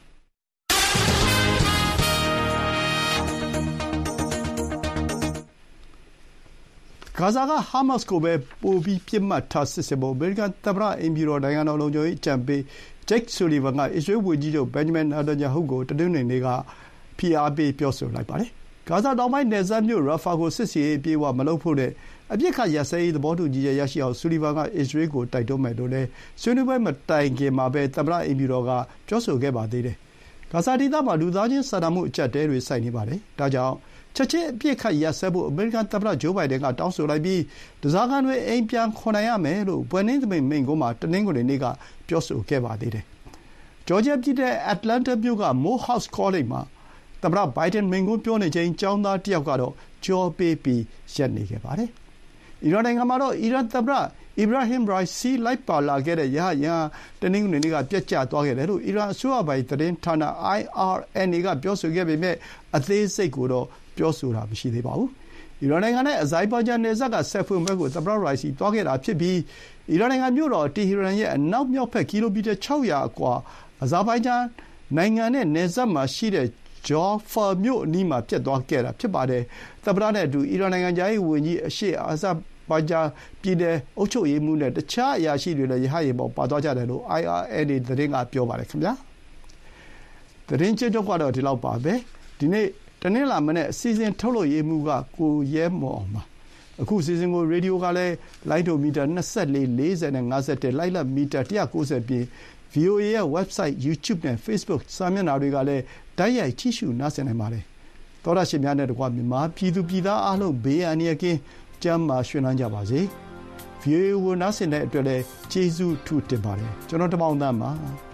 ဂါဇာကဟာမတ်စ်ကိုပဲပိုပြီးပြစ်မှတ်ထားစစ်ဆင်ဖို့အမေရိကန်သမ္မတအိမ်ဖြူတော်နိုင်ငံတော်လုံခြုံရေးအကြံပေးဂျိတ်ဆူလီဗန်ကအစ္စရေးဝန်ကြီးချုပ်ဘင်ဂျမင်နာတန်ယာဟုကိုတနင်္ဂနွေနေ့ကဖိအားပေးပြောဆိုလိုက်ပါတယ်ဂါဇာတောင်ပိုင်းနယ်စပ်မြို့ရာဖာကိုစစ်စီရေးအပြေးအဝမလုပ်ဖို့နဲ့အပြစ်ခတ်ရပ်စဲရေးသဘောတူညီချက်ရရှိအောင်ဆူလီဗန်ကအစ္စရေးကိုတိုက်တွန်းမယ်လို့လည်းဆွေးနွေးပွဲမတိုင်ခင်မှာပဲသမ္မတအိမ်ဖြူတော်ကပြောဆိုခဲ့ပါသေးတယ်။ဂါဇာဒေသမှာလူသားချင်းစာနာမှုအကျပ်အတည်းတွေစိုက်နေပါတယ်။ဒါကြောင့်ချက်ချင်းအပြစ်ခတ်ရပ်စဲဖို့အမေရိကန်သမ္မတဂျိုးဘိုင်ဒန်ကတောင်းဆိုလိုက်ပြီးဓားစာခံတွေအိမ်ပြန်ခေါ်နိုင်ရမယ်လို့ဘွယ်နှင်းသမင်မိန့်ခွန်းမှာတနင်္ဂနွေနေ့ကပြောဆိုခဲ့ပါသေးတယ်။ဂျော်ဂျီယာပြည်နယ်အတ္တလန်တာမြို့က Morehouse College မှာသမ္မတဘိုင်ဒန်မိန့်ခွန်းပြောနေချိန်ကျောင်းသားတစ်ယောက်ကတော့ကြောပေးပြီးရပ်နေခဲ့ပါတယ်။အီရန်နိုင်ငံမှာတော့အီရန်သမ္မတအီဘရာဟင်ရိုင်စီလိုက်ပါလာခဲ့တဲ့ရဟတ်ယာဉ်တနင်္ဂနွေနေ့ကပြတ်ကျသွားခဲ့တယ်လို့အီရန်အစိုးရပိုင်သတင်းဌာန အိုင် အာർ အန် အေ ကပြောဆိုခဲ့ပေမဲ့အသေးစိတ်ကိုတော့ပြောဆိုတာမရှိသေးပါဘူး။အီရန်နိုင်ငံနဲ့အဇိုင်ဘာဂျန်နယ်စပ်ကဆက်ဖွင့်ပွဲကိုသမ္မတရိုင်စီသွားခဲ့တာဖြစ်ပြီးအီရန်နိုင်ငံမြို့တော်တီဟီရန်ရဲ့အနောက်မြောက်ဘက်ကီလိုမီတာခြောက်ရာအကွာအဇာဘိုင်ဂျန်နိုင်ငံနဲ့နယ်စပ်မှာရှိတဲ့ဂျော်ဖာမြို့အနီးမှာပြတ်သွားခဲ့တာဖြစ်ပါတယ်။သမ္မတနဲ့အတူအီရန်နိုင်ငံခြားရေးဝန်ကြီးအရှေ့အာဇာဘိုင်ဂျန်ပြည်နယ်အုပ်ချုပ်ရေးမှူးနဲ့တခြားအရာရှိတွေလည်းရဟတ်ယာဉ်ပေါ်ပါသွားကြတယ်လို့ အိုင် အာရ် အန် အေ သတင်းကပြောပါတယ်ခင်ဗျာ။သတင်းချင်းချုပ်ကတော့ဒီလောက်ပါပဲ။ဒီနေ့တနင်္လာမနေ့အစီအစဉ်ထုတ်လို့ရေးမှုကကိုရဲမော်အောင်ပါအခုအစီအစဉ်ကိုရေဒီယိုကလည်းလိုင်းဒိုမီတာနှစ်၄ လေး၀နဲ့၅၁လိုက်လံမီတာ၁၉၀ပြင် ဗီအိုအေ ရဲ့ website YouTube နဲ့ Facebook စာမျက်နှာတွေကလည်းတိုက်ရိုက်ကြည့်ရှုနားဆင်နိုင်ပါတယ်သောတာရှင်များနဲ့တကွမြန်မာပြည်သူပြည်သားအားလုံးဘေးအန္တရာယ်ကင်းကျန်းမာရွှင်လန်းကြပါစေ။ ဗီအိုအေ ကိုနားဆင်တဲ့အတွက်လည်းကျေးဇူးထူးတင်ပါတယ်ကျွန်တော်တမောင်သားပါ